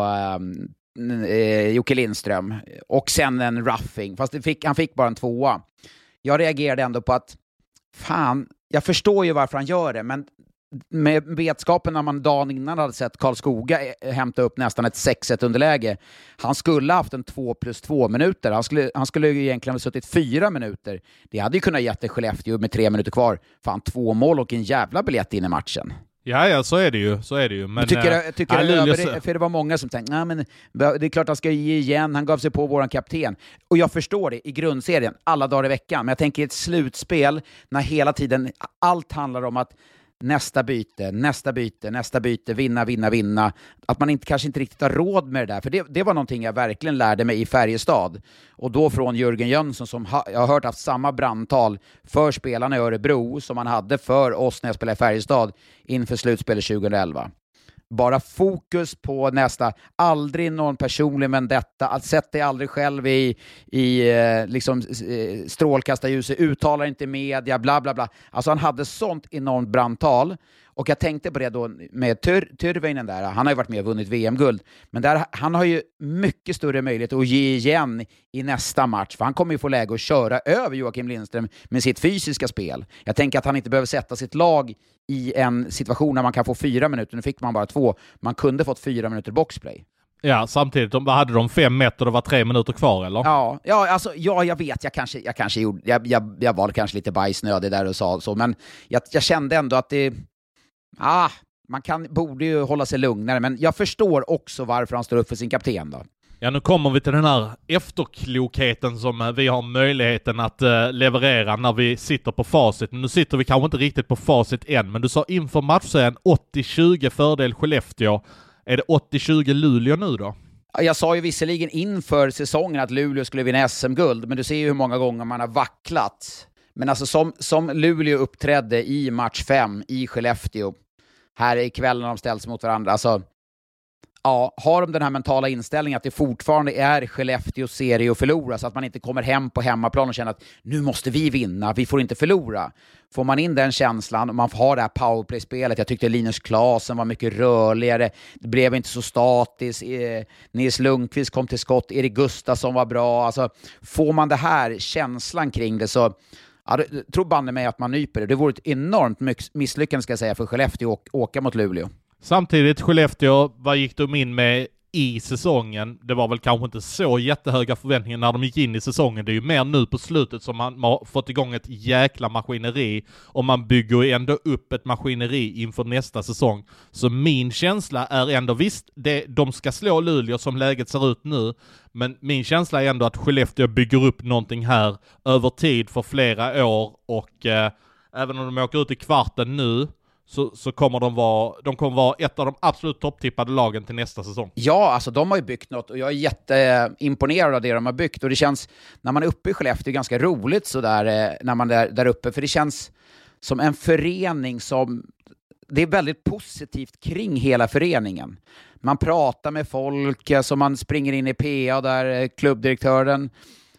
eh, Jocke Lindström. Och sen en roughing. Fast det fick, han fick bara en tvåa. Jag reagerade ändå på att fan, jag förstår ju varför han gör det, men med vetskapen när man dagen innan hade sett Karlskoga hämta upp nästan ett sex ett underläge. Han skulle haft en två plus två minuter. Han skulle, han skulle ju egentligen ha suttit fyra minuter. Det hade ju kunnat ge till Skellefteå med tre minuter kvar. Fan, två mål och en jävla biljett in i matchen. Ja, ja, så är det ju. Så är det ju. Men, tycker jag, tycker äh, jag Luleå... över, för det var många som tänkte, nej men det är klart han ska ge igen. Han gav sig på våran kapten. Och jag förstår det i grundserien, alla dagar i veckan. Men jag tänker ett slutspel när hela tiden allt handlar om att nästa byte, nästa byte, nästa byte, vinna, vinna, vinna. Att man inte, kanske inte riktigt har råd med det där. För det, det var någonting jag verkligen lärde mig i Färjestad. Och då från Jörgen Jönsson, som ha, jag har hört haft samma brandtal för spelarna i Örebro som man hade för oss när jag spelade i Färjestad inför slutspelet tjugoelva. Bara fokus på nästa. Aldrig någon personlig vendetta. Att sätta dig aldrig själv i, i liksom, strålkastarljuset. Uttalar inte media, bla bla bla. Alltså han hade sånt enormt brandtal. Och jag tänkte på det då med Tyr, Tyrväinen där. Han har ju varit med och vunnit V M-guld. Men där, han har ju mycket större möjlighet att ge igen i nästa match. För han kommer ju få läge att köra över Joakim Lindström med sitt fysiska spel. Jag tänker att han inte behöver sätta sitt lag i en situation när man kan få fyra minuter. Nu fick man bara två. Man kunde fått fyra minuter boxplay. Ja, samtidigt de, hade de fem meter och det var tre minuter kvar, eller? Ja, ja, alltså, ja jag vet. Jag kanske, jag kanske gjorde, jag, jag, jag var kanske lite bajsnödig där och sa så. Men jag, jag kände ändå att det... Ah, man kan, borde ju hålla sig lugnare, men jag förstår också varför han står upp för sin kapten då. Ja, nu kommer vi till den här efterklokheten som vi har möjligheten att uh, leverera när vi sitter på facit. Nu sitter vi kanske inte riktigt på facit än, men du sa inför matchen åttio tjugo fördel Skellefteå. Är det åttio tjugo Luleå nu då? Jag sa ju visserligen inför säsongen att Luleå skulle vinna S M-guld, men du ser ju hur många gånger man har vacklat. Men alltså som, som Luleå uppträdde i match fem i Skellefteå här ikväll när de ställs mot varandra, alltså ja, har de den här mentala inställningen att det fortfarande är Skellefteås serie att förlora, så att man inte kommer hem på hemmaplan och känner att nu måste vi vinna, vi får inte förlora. Får man in den känslan och man får ha det här powerplay-spelet, jag tyckte Linus Klasen var mycket rörligare, det blev inte så statiskt, eh, Nils Lundqvist kom till skott, Erik Gustafsson var bra, alltså får man det här känslan kring det, så ja, det, tror banne mig att man nyper det. Det vore ett enormt misslyckande, ska jag säga, för Skellefteå att åka mot Luleå. Samtidigt, Skellefteå, vad gick de in med i säsongen? Det var väl kanske inte så jättehöga förväntningar när de gick in i säsongen. Det är ju mer nu på slutet som man har fått igång ett jäkla maskineri, och man bygger ju ändå upp ett maskineri inför nästa säsong. Så min känsla är ändå, visst, det, de ska slå Luleå som läget ser ut nu, men min känsla är ändå att Skellefteå bygger upp någonting här över tid för flera år, och eh, även om de åker ut i kvarten nu, Så, så kommer de vara, de kommer vara ett av de absolut topptippade lagen till nästa säsong. Ja, alltså de har ju byggt något, och jag är jätteimponerad av det de har byggt, och det känns, när man är uppe i Skellefteå, ganska roligt så där, när man är där uppe, för det känns som en förening som, det är väldigt positivt kring hela föreningen. Man pratar med folk, alltså man springer in i P A där, klubbdirektören,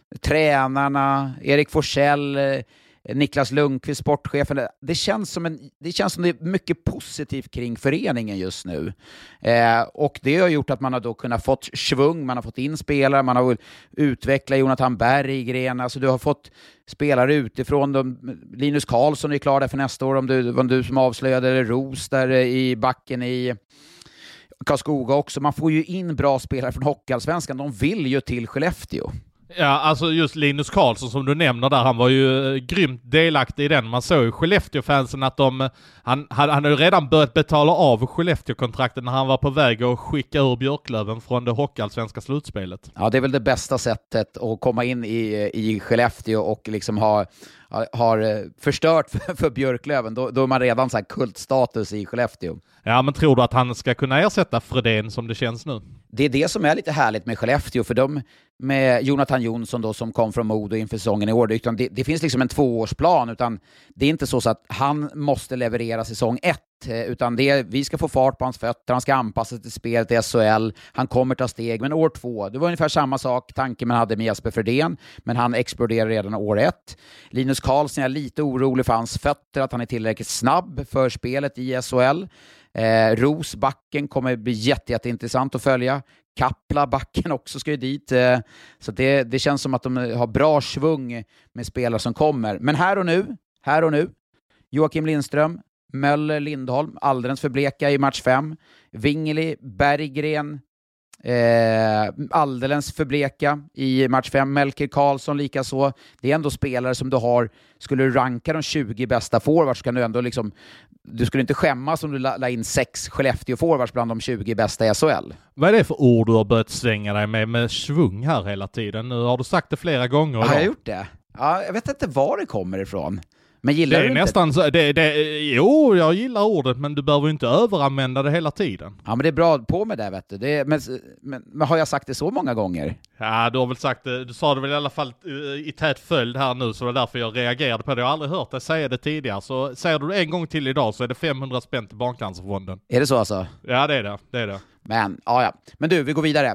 tränarna, Erik Forsell, Niklas Lundqvist, sportchefen. Det känns som en, det känns som det är mycket positivt kring föreningen just nu. Eh, och det har gjort att man har då kunnat fått svung, man har fått in spelare, man har utvecklat Jonathan Berggren, alltså du har fått spelare utifrån. De, Linus Karlsson är klar där för nästa år, om du var du som avslöjade, eller Ros där i backen i Karlskoga också. Man får ju in bra spelare från Hockeyallsvenskan, de vill ju till Skellefteå. Ja, alltså just Linus Karlsson som du nämner där, han var ju eh, grymt delaktig i den. Man såg ju Skellefteå-fansen att de, han, han, han har ju redan börjat betala av Skellefteå-kontrakten när han var på väg att skicka ur Björklöven från det hockeyallsvenska slutspelet. Ja, det är väl det bästa sättet att komma in i, i Skellefteå och liksom ha, har förstört för, för Björklöven. Då, då är man redan så här kultstatus i Skellefteå. Ja, men tror du att han ska kunna ersätta Fredén som det känns nu? Det är det som är lite härligt med Skellefteå, för de med Jonathan Jonsson då, som kom från Modo inför säsongen i år, utan det, det finns liksom en tvåårsplan, utan det är inte så, så att han måste leverera säsong ett, utan det är, vi ska få fart på hans fötter, han ska anpassa sig till spelet i S H L, han kommer ta steg, men år två, det var ungefär samma sak tanken man hade med Jesper Fredén, men han exploderade redan år ett. Linus Karlsson är lite orolig för hans fötter, att han är tillräckligt snabb för spelet i S H L. Eh, Ros, backen, kommer bli jätte, jätteintressant att följa. Kapla, backen också, ska ju dit. Eh, så det, det känns som att de har bra svung med spelare som kommer. Men här och nu, här och nu, Joakim Lindström, Möller, Lindholm, alldeles för bleka i match fem. Wingeli, Berggren, eh, alldeles för bleka i match fem. Melker Karlsson lika så. Det är ändå spelare som du har, skulle du ranka de tjugo bästa forwards, kan du ändå liksom, du skulle inte skämmas om du la, la in sex Skellefteå-forwards bland de tjugo bästa i S H L. Vad är det för ord du har börjat svänga dig med, med svung här hela tiden? Nu har du sagt det flera gånger. Har jag gjort det? Ja, jag vet inte var det kommer ifrån. Men gillar det är du nästan inte? så, det, det, jo, jag gillar ordet, men du behöver inte överanvända det hela tiden. Ja, men det är bra på med det, vet du. Det är, men, men, men har jag sagt det så många gånger? Ja, du har väl sagt det, du sa det väl i alla fall i tät följd här nu, så det var därför jag reagerade på det. Jag har aldrig hört dig säga det tidigare, så säger du det en gång till idag så är det femhundra spänn till Barncancerfonden. Är det så alltså? Ja, det är det, det är det. Men, ja, ja. Men du, vi går vidare.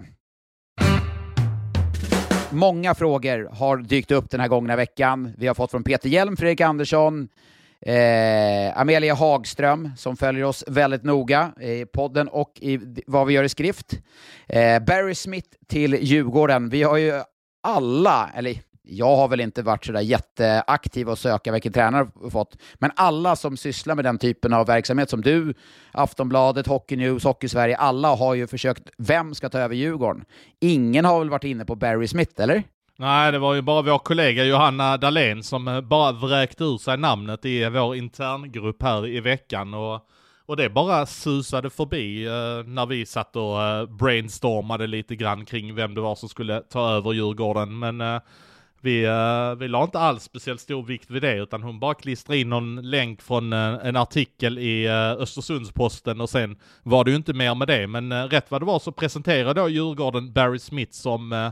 Många frågor har dykt upp den här gångna veckan. Vi har fått från Peter Hjelm, Fredrik Andersson, eh, Amelia Hagström, som följer oss väldigt noga i podden och i vad vi gör i skrift. Eh, Barry Smith till Djurgården. Vi har ju alla, eller jag har väl inte varit så där jätteaktiv och söka vilken tränare har fått, men alla som sysslar med den typen av verksamhet som du, Aftonbladet, Hockey News, Hockey Sverige, alla har ju försökt, vem ska ta över Djurgården? Ingen har väl varit inne på Barry Smith, eller? Nej, det var ju bara vår kollega Johanna Dahlén som bara vräkte ur sig namnet i vår interngrupp här i veckan, och Och det bara susade förbi eh, när vi satt och eh, brainstormade lite grann kring vem det var som skulle ta över Djurgården. Men eh, vi, eh, vi la inte alls speciellt stor vikt vid det, utan hon bara klistrade in någon länk från eh, en artikel i eh, Östersundsposten, och sen var det ju inte mer med det. Men eh, rätt vad det var så presenterade då Djurgården Barry Smith som, eh,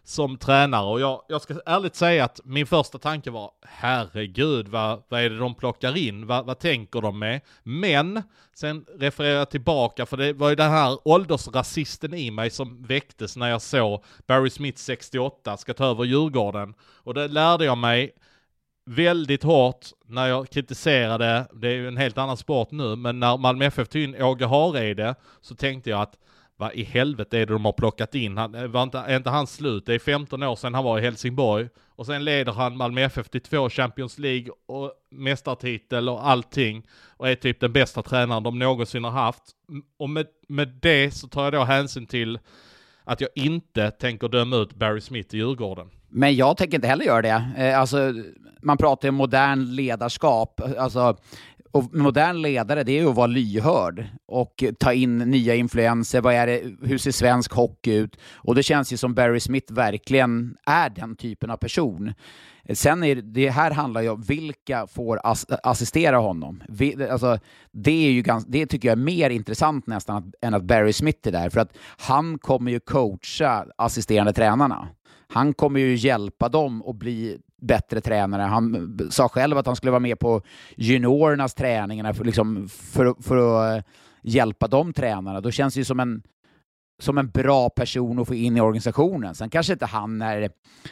som tränare. Och jag, jag ska ärligt säga att min första tanke var, herregud, vad, vad är det de plockar in? Vad, vad tänker de med? Men sen refererar jag tillbaka, för det var ju den här åldersrasisten i mig som väcktes när jag såg Barry Smith sextioåtta ska ta över Djurgården. Och det lärde jag mig väldigt hårt när jag kritiserade, det är ju en helt annan sport nu, men när Malmö F F tog in Åge Hareide så tänkte jag att vad i helvete är det de har plockat in? Han, var inte, är inte han slut? Det är femton år sedan han var i Helsingborg. Och sen leder han Malmö F F till två Champions League och mästartitel och allting. Och är typ den bästa tränaren de någonsin har haft. Och med, med det så tar jag då hänsyn till att jag inte tänker döma ut Barry Smith i Djurgården. Men jag tänker inte heller göra det. Eh, alltså, man pratar om modern ledarskap. Alltså, och modern ledare, det är ju att vara lyhörd och ta in nya influenser. Vad är det, hur ser svensk hockey ut? Och det känns ju som Barry Smith verkligen är den typen av person. Sen är det här handlar ju om vilka får ass- assistera honom. Vi, alltså, det, är ju ganska, det tycker jag är mer intressant nästan att, än att Barry Smith är där. För att han kommer ju coacha assisterande tränarna. Han kommer ju hjälpa dem att bli bättre tränare. Han sa själv att han skulle vara med på juniorernas träningarna för, liksom, för, för att hjälpa de tränarna. Då känns det ju som en, som en bra person att få in i organisationen. Sen kanske inte han är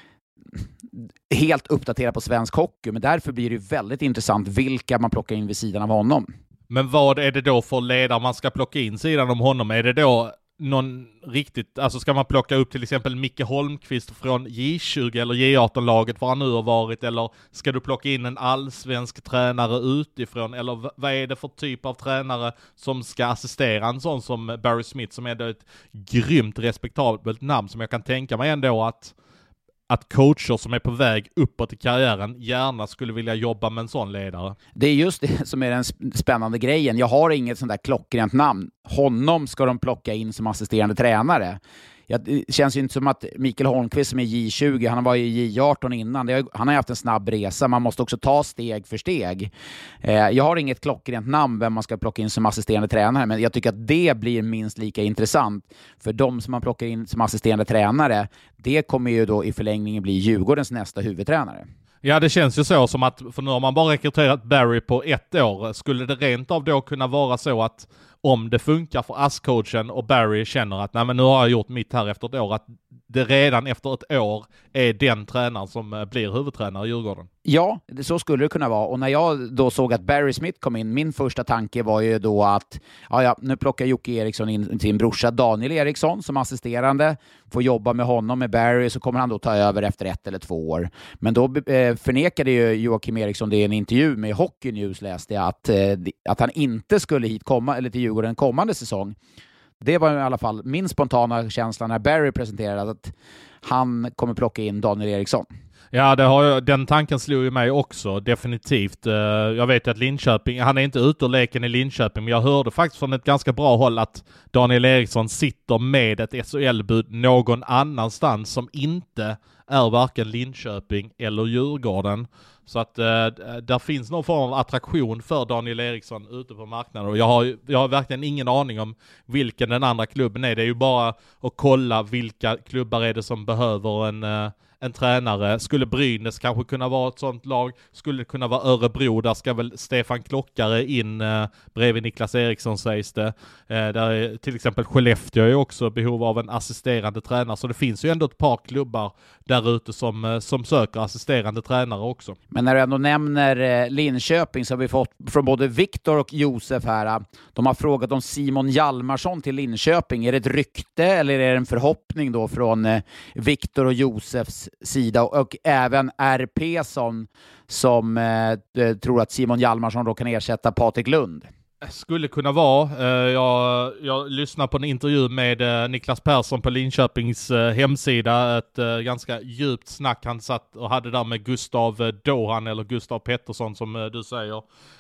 helt uppdaterad på svensk hockey, men därför blir det ju väldigt intressant vilka man plockar in vid sidan av honom. Men vad är det då för ledare man ska plocka in sidan om honom? Är det då någon riktigt, alltså ska man plocka upp till exempel Micke Holmqvist från J tjugo eller J arton-laget var han nu har varit, eller ska du plocka in en allsvensk tränare utifrån, eller v- vad är det för typ av tränare som ska assistera en sån som Barry Smith, som är ett grymt respektabelt namn, som jag kan tänka mig ändå att att coacher som är på väg uppåt i karriären gärna skulle vilja jobba med en sån ledare. Det är just det som är den spännande grejen. Jag har inget sånt där klockrent namn. Honom ska de plocka in som assisterande tränare. Det känns ju inte som att Mikael Holmqvist som är J tjugo, han var ju J arton innan. Har, han har haft en snabb resa. Man måste också ta steg för steg. Eh, jag har inget klockrent namn vem man ska plocka in som assisterande tränare, men jag tycker att det blir minst lika intressant. För de som man plockar in som assisterande tränare, det kommer ju då i förlängningen bli Djurgårdens nästa huvudtränare. Ja, det känns ju så som att, för nu har man bara rekryterat Barry på ett år. Skulle det rent av då kunna vara så att om det funkar för AS-coachen och Barry känner att nej, men nu har jag gjort mitt här efter ett år, att det redan efter ett år är den tränaren som blir huvudtränare i Djurgården? Ja, det, så skulle det kunna vara. Och när jag då såg att Barry Smith kom in, min första tanke var ju då att ja, ja, nu plockar Jocke Eriksson in sin brorsa Daniel Eriksson som assisterande, får jobba med honom, med Barry, så kommer han då ta över efter ett eller två år. Men då eh, förnekade ju Joakim Eriksson det i en intervju med Hockey News, läste jag, att, eh, att han inte skulle hit komma, eller till Djurgården kommande säsong. Det var i alla fall min spontana känsla när Barry presenterade att han kommer plocka in Daniel Eriksson. Ja, det har jag, den tanken slog ju mig också, definitivt. Jag vet att Linköping, han är inte ute ur leken i Linköping, men jag hörde faktiskt från ett ganska bra håll att Daniel Eriksson sitter med ett S H L-bud någon annanstans som inte är varken Linköping eller Djurgården. Så att eh, där finns någon form av attraktion för Daniel Eriksson ute på marknaden. Och jag har, jag har verkligen ingen aning om vilken den andra klubben är. Det är ju bara att kolla vilka klubbar är det som behöver en, eh, en tränare. Skulle Brynäs kanske kunna vara ett sånt lag? Skulle det kunna vara Örebro? Där ska väl Stefan Klockare in eh, bredvid Niklas Eriksson, sägs det. Eh, där är, till exempel Skellefteå är också behov av en assisterande tränare. Så det finns ju ändå ett par klubbar där ute som, eh, som söker assisterande tränare också. Men när du ändå nämner Linköping så har vi fått från både Viktor och Josef här. De har frågat om Simon Hjalmarsson till Linköping. Är det ett rykte eller är det en förhoppning då från Viktor och Josefs sida? Och även R P som, som eh, tror att Simon Hjalmarsson då kan ersätta Patrik Lund. Skulle kunna vara. Jag, jag lyssnar på en intervju med Niklas Persson på Linköpings hemsida. Ett ganska djupt snack han satt och hade där med Gustav Dohan, eller Gustav Pettersson som du säger.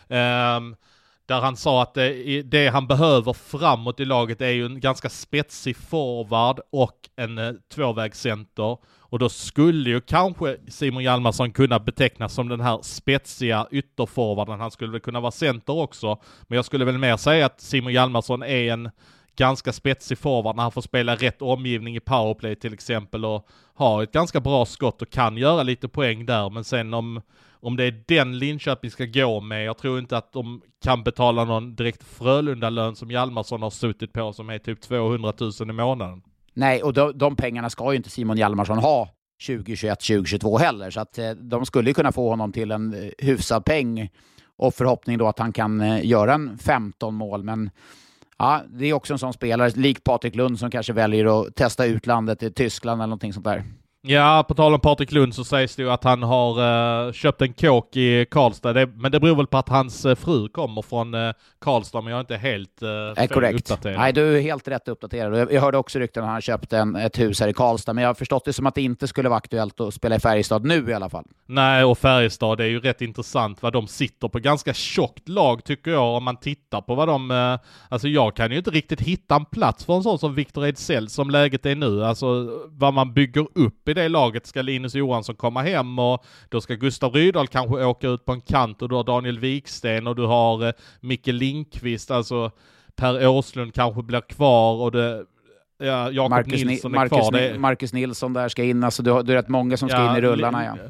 Där han sa att det, det han behöver framåt i laget är ju en ganska spetsig forward och en tvåvägscenter. Och då skulle ju kanske Simon Hjalmarsson kunna betecknas som den här spetsiga ytterforwarden. Han skulle väl kunna vara center också. Men jag skulle väl mer säga att Simon Hjalmarsson är en ganska spetsig forward när han får spela rätt omgivning i powerplay till exempel och har ett ganska bra skott och kan göra lite poäng där. Men sen om, om det är den Linköping ska gå med, jag tror inte att de kan betala någon direkt Frölunda-lön som Hjalmarsson har suttit på som är typ tvåhundratusen i månaden. Nej, och de, de pengarna ska ju inte Simon Hjalmarsson ha tjugo tjugoett tjugo tjugotvå heller. Så att eh, de skulle kunna få honom till en eh, hyfsad peng och förhoppning då att han kan eh, göra en femton mål. Men ja, det är också en sån spelare, lik Patrik Lund, som kanske väljer att testa utlandet i Tyskland eller någonting sånt där. Ja, på tal om Patrik Lund så sägs det ju att han har uh, köpt en kåk i Karlstad. Det, men det beror väl på att hans uh, fru kommer från uh, Karlstad, men jag är inte helt uh, är korrekt. uppdaterad. Nej, du är helt rätt uppdaterad. Jag, jag hörde också rykten att han köpte en, ett hus här i Karlstad, men jag har förstått det som att det inte skulle vara aktuellt att spela i Färjestad nu i alla fall. Nej, och Färjestad är ju rätt intressant vad de sitter på. Ganska tjockt lag tycker jag om man tittar på vad de... Uh, alltså jag kan ju inte riktigt hitta en plats för en sån som Victor Ejdsell som läget är nu. Alltså vad man bygger upp i det laget. Ska Linus Johansson komma hem och då ska Gustav Rydahl kanske åka ut på en kant och du har Daniel Wiksten och du har eh, Micke Lindqvist, alltså Per Åslund kanske blir kvar och det, ja, Jakob Marcus Nilsson Ni- är Marcus kvar. Ni- Det, Marcus Nilsson där ska in, alltså du har, du är rätt många som ska ja, in i rullarna. Ja.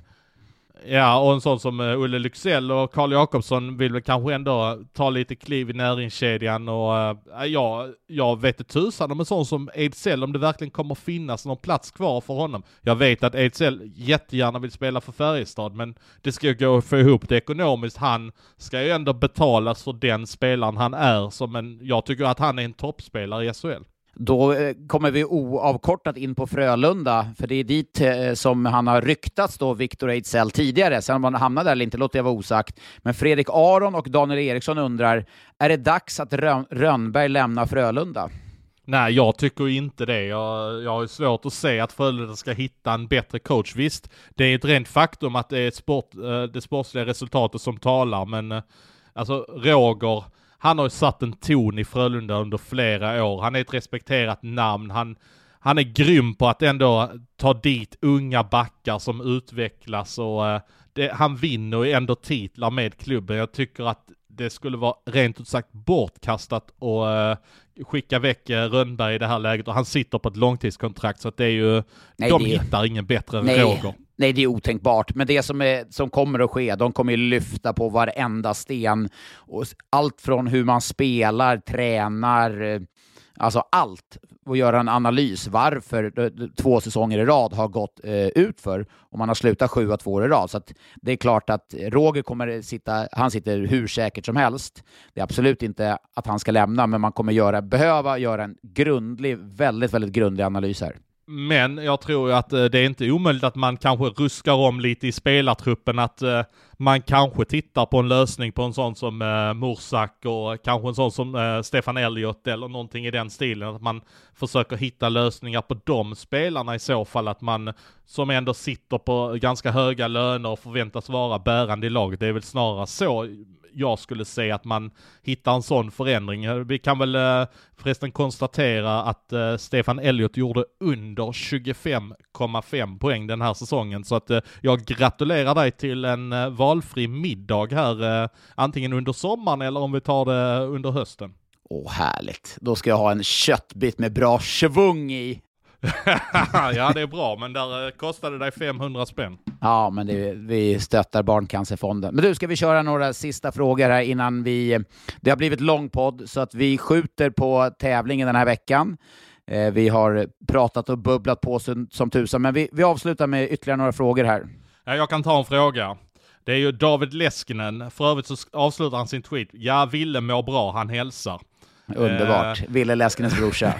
Ja, och en sån som uh, Olle Lycksell och Carl Jakobsson vill väl kanske ändå ta lite kliv i näringskedjan och uh, ja, jag vet inte tusan om en sån som Ejdsell, om det verkligen kommer finnas någon plats kvar för honom. Jag vet att Ejdsell jättegärna vill spela för Färjestad, men det ska ju gå att få ihop det ekonomiskt. Han ska ju ändå betalas för den spelaren han är, som en, jag tycker att han är en toppspelare i S H L. Då eh, kommer vi oavkortat in på Frölunda, för det är dit eh, som han har ryktats då, Victor Ejdsell, tidigare. Sen om han hamnar där eller inte låter jag vara osagt. Men Fredrik Aron och Daniel Eriksson undrar, är det dags att Rön- Rönnberg lämnar Frölunda? Nej, jag tycker inte det. Jag, jag har svårt att se att Frölunda ska hitta en bättre coach. Visst, det är ett rent faktum att det är ett sport, det sportsliga resultatet som talar, men alltså Roger, han har ju satt en ton i Frölunda under flera år. Han är ett respekterat namn. Han, han är grym på att ändå ta dit unga backar som utvecklas och det, han vinner ju ändå titlar med klubben. Jag tycker att det skulle vara rent ut sagt bortkastat och uh, skicka väck uh, Rönnberg i det här läget. Och han sitter på ett långtidskontrakt, så att det är ju, nej, de det är, hittar ingen bättre än Roger. Nej, det är otänkbart. Men det som, är, som kommer att ske, de kommer ju lyfta på varenda sten. Och allt från hur man spelar, tränar, alltså allt. Och göra en analys varför två säsonger i rad har gått eh, ut för. Och man har slutat sju och två i rad. Så att det är klart att Roger kommer sitta, han sitter hur säkert som helst. Det är absolut inte att han ska lämna, men man kommer göra, behöva göra en grundlig, väldigt, väldigt grundlig analys här. Men jag tror ju att det är inte omöjligt att man kanske ruskar om lite i spelartruppen, att uh, man kanske tittar på en lösning på en sån som uh, Mursak och kanske en sån som uh, Stefan Elliott eller någonting i den stilen, att man försöker hitta lösningar på de spelarna i så fall, att man som ändå sitter på ganska höga löner och förväntas vara bärande i laget. Det är väl snarare så jag skulle säga att man hittar en sån förändring. Vi kan väl eh, förresten konstatera att eh, Stefan Elliott gjorde under tjugofem komma fem poäng den här säsongen, så att eh, jag gratulerar dig till en eh, valfri middag här, eh, antingen under sommaren eller om vi tar det under hösten. Åh, härligt. Då ska jag ha en köttbit med bra svung i. Ja, det är bra, men där eh, kostade det dig femhundra spänn. Ja, men det, vi stöttar Barncancerfonden. Men du, ska vi köra några sista frågor här innan vi... Det har blivit lång podd, så att vi skjuter på tävlingen den här veckan. Eh, vi har pratat och bubblat på som, som tusan, men vi, vi avslutar med ytterligare några frågor här. Ja, jag kan ta en fråga. Det är ju David Leskinen. För övrigt så avslutar han sin tweet. Ja, Ville mår bra, han hälsar. Underbart. Eh... Ville Leskinens brorsa.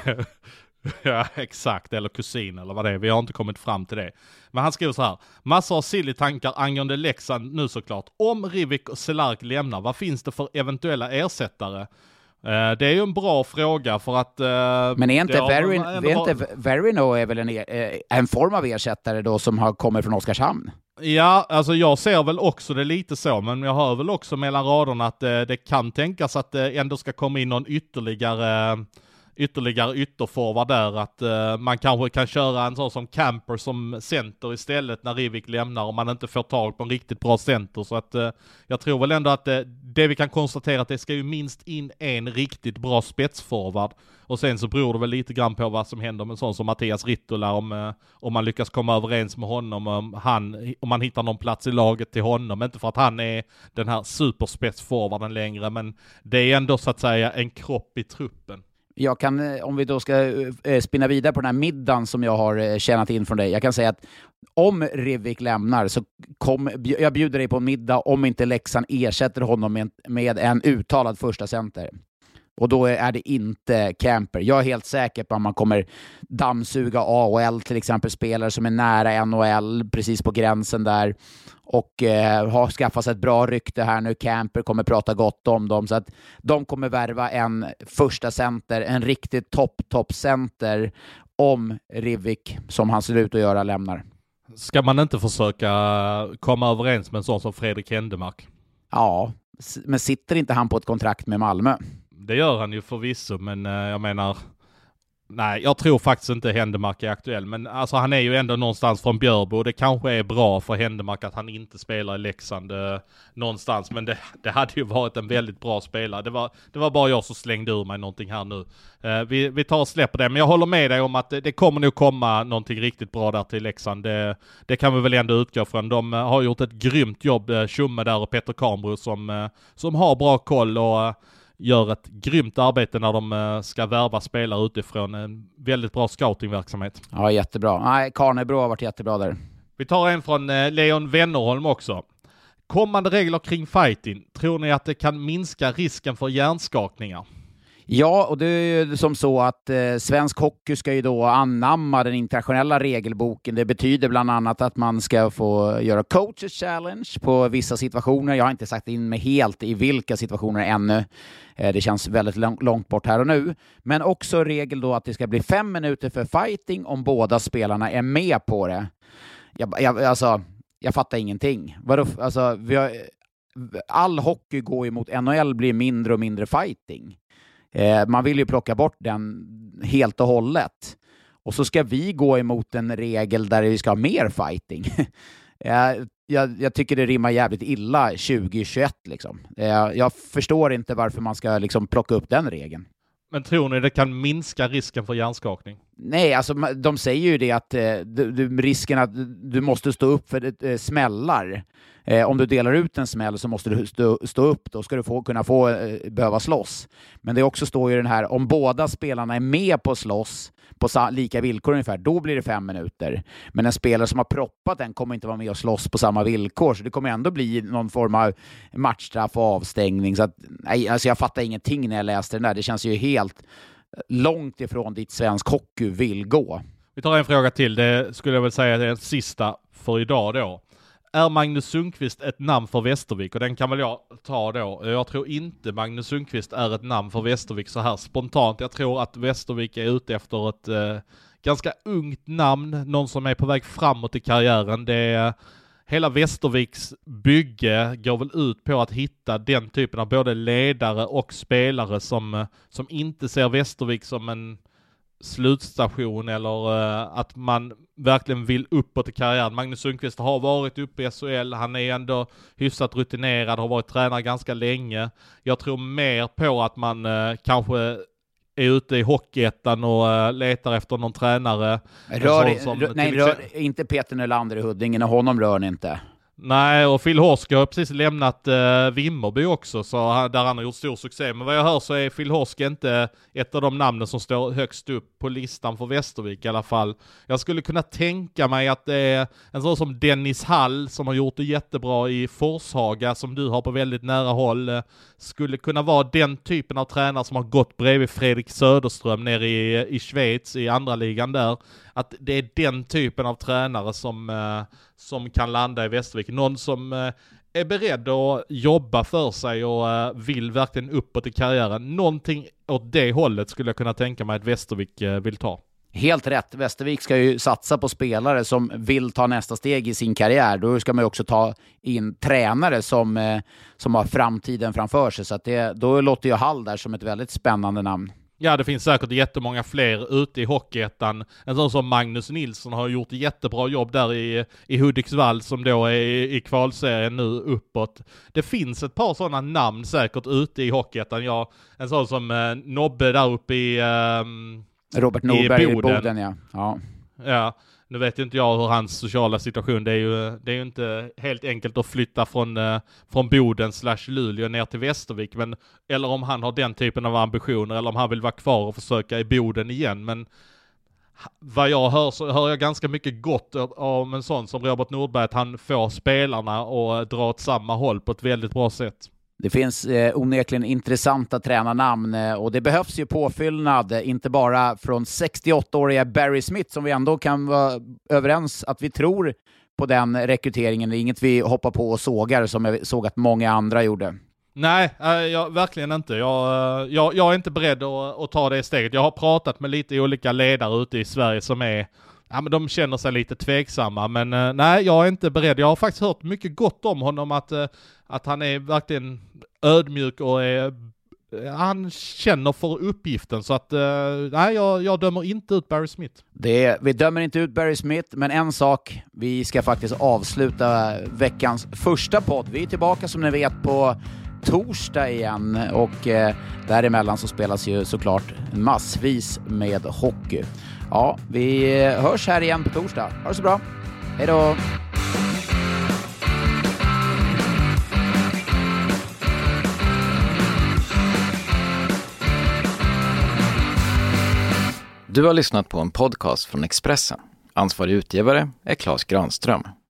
Ja, exakt. Eller kusin eller vad det är. Vi har inte kommit fram till det. Men han skriver så här. Massor av silly tankar angående Leksand nu såklart. Om Rivik och Cehlarik lämnar, vad finns det för eventuella ersättare? Uh, det är ju en bra fråga för att... Uh, men är inte, Verin, ändå... är inte Verino är väl en, er, en form av ersättare då som har kommit från Oskarshamn? Ja, alltså jag ser väl också det lite så, men jag hör väl också mellan raderna att uh, det kan tänkas att det ändå ska komma in någon ytterligare... ytterligare ytterforward där, att uh, man kanske kan köra en sån som Camper som center istället när Rivik lämnar om man inte får tag på en riktigt bra center. Så att uh, jag tror väl ändå att uh, det vi kan konstatera att det ska ju minst in en riktigt bra spetsforward, och sen så beror det väl lite grann på vad som händer med sån som Mattias Rittola, om, uh, om man lyckas komma överens med honom, om, han, om man hittar någon plats i laget till honom, inte för att han är den här superspetsforwarden längre, men det är ändå så att säga en kropp i truppen. Jag kan, om vi då ska spinna vidare på den här middagen som jag har tjänat in från dig. Jag kan säga att om Rivik lämnar så kom, jag bjuder dig på en middag om inte Leksand ersätter honom med, med en uttalad första center. Och då är det inte Camper. Jag är helt säker på att man kommer dammsuga A H L, till exempel spelare som är nära N H L, precis på gränsen där. Och eh, har skaffat sig ett bra rykte här nu. Camper kommer prata gott om dem. Så att de kommer värva en första center, en riktigt topp-topp-center om Rivik, som han ser ut att göra, lämnar. Ska man inte försöka komma överens med en sån som Fredrik Händemark? Ja, men sitter inte han på ett kontrakt med Malmö? Det gör han ju förvisso, men uh, jag menar, nej, jag tror faktiskt inte Händemark är aktuell, men alltså han är ju ändå någonstans från Björbo, och det kanske är bra för Händemark att han inte spelar i Leksand uh, någonstans, men det, det hade ju varit en väldigt bra spelare. Det var, det var bara jag som slängde ur mig någonting här nu. Uh, vi, vi tar och släpper det, men jag håller med dig om att det, det kommer nog komma någonting riktigt bra där till Leksand. Det, det kan vi väl ändå utgå från. De uh, har gjort ett grymt jobb, uh, Tjumme där och Peter Karnbro som, uh, som har bra koll och uh, gör ett grymt arbete när de ska värva spelare utifrån. En väldigt bra scoutingverksamhet. Ja, jättebra. Nej, Karnebro har varit jättebra där. Vi tar en från Leon Wennerholm också. Kommande regler kring fighting. Tror ni att det kan minska risken för hjärnskakningar? Ja, och det är ju som så att eh, svensk hockey ska ju då anamma den internationella regelboken. Det betyder bland annat att man ska få göra coaches challenge på vissa situationer. Jag har inte sagt in mig helt i vilka situationer ännu. Eh, det känns väldigt lång, långt bort här och nu. Men också regel då att det ska bli fem minuter för fighting om båda spelarna är med på det. Jag, jag, alltså, jag fattar ingenting. Vadå, alltså, vi har, all hockey går ju mot N H L, blir mindre och mindre fighting. Eh, man vill ju plocka bort den helt och hållet. Och så ska vi gå emot en regel där vi ska ha mer fighting. eh, jag, jag tycker det rimmar jävligt illa tjugo tjugoett liksom. Eh, jag förstår inte varför man ska liksom plocka upp den regeln. Men tror ni det kan minska risken för hjärnskakning? Nej, alltså de säger ju det att eh, du, du, risken att du måste stå upp för eh, smällar. Eh, om du delar ut en smäll så måste du stå, stå upp. Då ska du få, kunna få eh, behöva slåss. Men det också står ju den här, om båda spelarna är med på att slåss på sa- lika villkor ungefär, då blir det fem minuter. Men en spelare som har proppat den kommer inte vara med och slåss på samma villkor. Så det kommer ändå bli någon form av matchstraff och avstängning. Så att, nej, alltså jag fattar ingenting när jag läste den där. Det känns ju helt långt ifrån dit svensk hockey vill gå. Vi tar en fråga till. Det skulle jag väl säga är den sista för idag då. Är Magnus Sundqvist ett namn för Västervik? Och den kan väl jag ta då. Jag tror inte Magnus Sundqvist är ett namn för Västervik så här spontant. Jag tror att Västervik är ute efter ett eh, ganska ungt namn. Någon som är på väg framåt i karriären. Det är, hela Västerviks bygge går väl ut på att hitta den typen av både ledare och spelare som, som inte ser Västervik som en slutstation eller uh, att man verkligen vill uppåt i karriären. Magnus Sundqvist har varit uppe i S H L. Han är ändå hyfsat rutinerad, har varit tränare ganska länge. Jag tror mer på att man uh, kanske är ute i Hockeyettan och uh, letar efter någon tränare. Rör, som, rör, nej, rör, inte Peter Nylander i Huddingen, och honom rör ni inte. Nej, och Phil Horske har precis lämnat uh, Vimmerby också, så han, där han har gjort stor succé. Men vad jag hör så är Phil Horske inte ett av de namnen som står högst upp på listan för Västervik i alla fall. Jag skulle kunna tänka mig att det är en sån som Dennis Hall som har gjort det jättebra i Forshaga, som du har på väldigt nära håll, uh, skulle kunna vara den typen av tränare som har gått bredvid Fredrik Söderström nere i, i Schweiz i andra ligan där. Att det är den typen av tränare som, uh, som kan landa i Västervik. Någon som uh, är beredd att jobba för sig och uh, vill verkligen uppåt i karriären. Någonting åt det hållet skulle jag kunna tänka mig att Västervik uh, vill ta. Helt rätt. Västervik ska ju satsa på spelare som vill ta nästa steg i sin karriär. Då ska man ju också ta in tränare som, som har framtiden framför sig. Så att det, då låter ju Hall där som ett väldigt spännande namn. Ja, det finns säkert jättemånga fler ute i Hockeyettan. En sån som Magnus Nilsson har gjort jättebra jobb där i, i Hudiksvall som då är i, i kvalserien nu uppåt. Det finns ett par sådana namn säkert ute i Hockeyettan. Ja, en sån som eh, Nobbe där uppe i eh, Robert Norberg i Boden. i Boden, ja. Ja. Ja. Nu vet ju inte jag hur hans sociala situation, det är ju, det är ju inte helt enkelt att flytta från, eh, från Boden slash Luleå ner till Västervik, men, eller om han har den typen av ambitioner, eller om han vill vara kvar och försöka i Boden igen. Men vad jag hör så hör jag ganska mycket gott om en sån som Robert Nordberg, att han får spelarna och dra åt samma håll på ett väldigt bra sätt. Det finns eh, onekligen intressanta tränarnamn eh, och det behövs ju påfyllnad, eh, inte bara från sextioåtta-åriga Barry Smith som vi ändå kan vara överens att vi tror på den rekryteringen. Det är inget vi hoppar på och sågar som jag såg att många andra gjorde. Nej, äh, jag, verkligen inte. Jag, jag, jag är inte beredd att, att ta det steget. Jag har pratat med lite olika ledare ute i Sverige som är, ja, men de känner sig lite tveksamma, men uh, nej, jag är inte beredd. Jag har faktiskt hört mycket gott om honom, att, uh, att han är verkligen ödmjuk och är, uh, han känner för uppgiften, så att uh, nej, jag, jag dömer inte ut Barry Smith. Det, vi dömer inte ut Barry Smith, men en sak, vi ska faktiskt avsluta veckans första podd. Vi är tillbaka som ni vet på torsdag igen och eh, däremellan så spelas ju såklart massvis med hockey. Ja, vi hörs här igen på torsdag. Ha det så bra. Hej då! Du har lyssnat på en podcast från Expressen. Ansvarig utgivare är Claes Granström.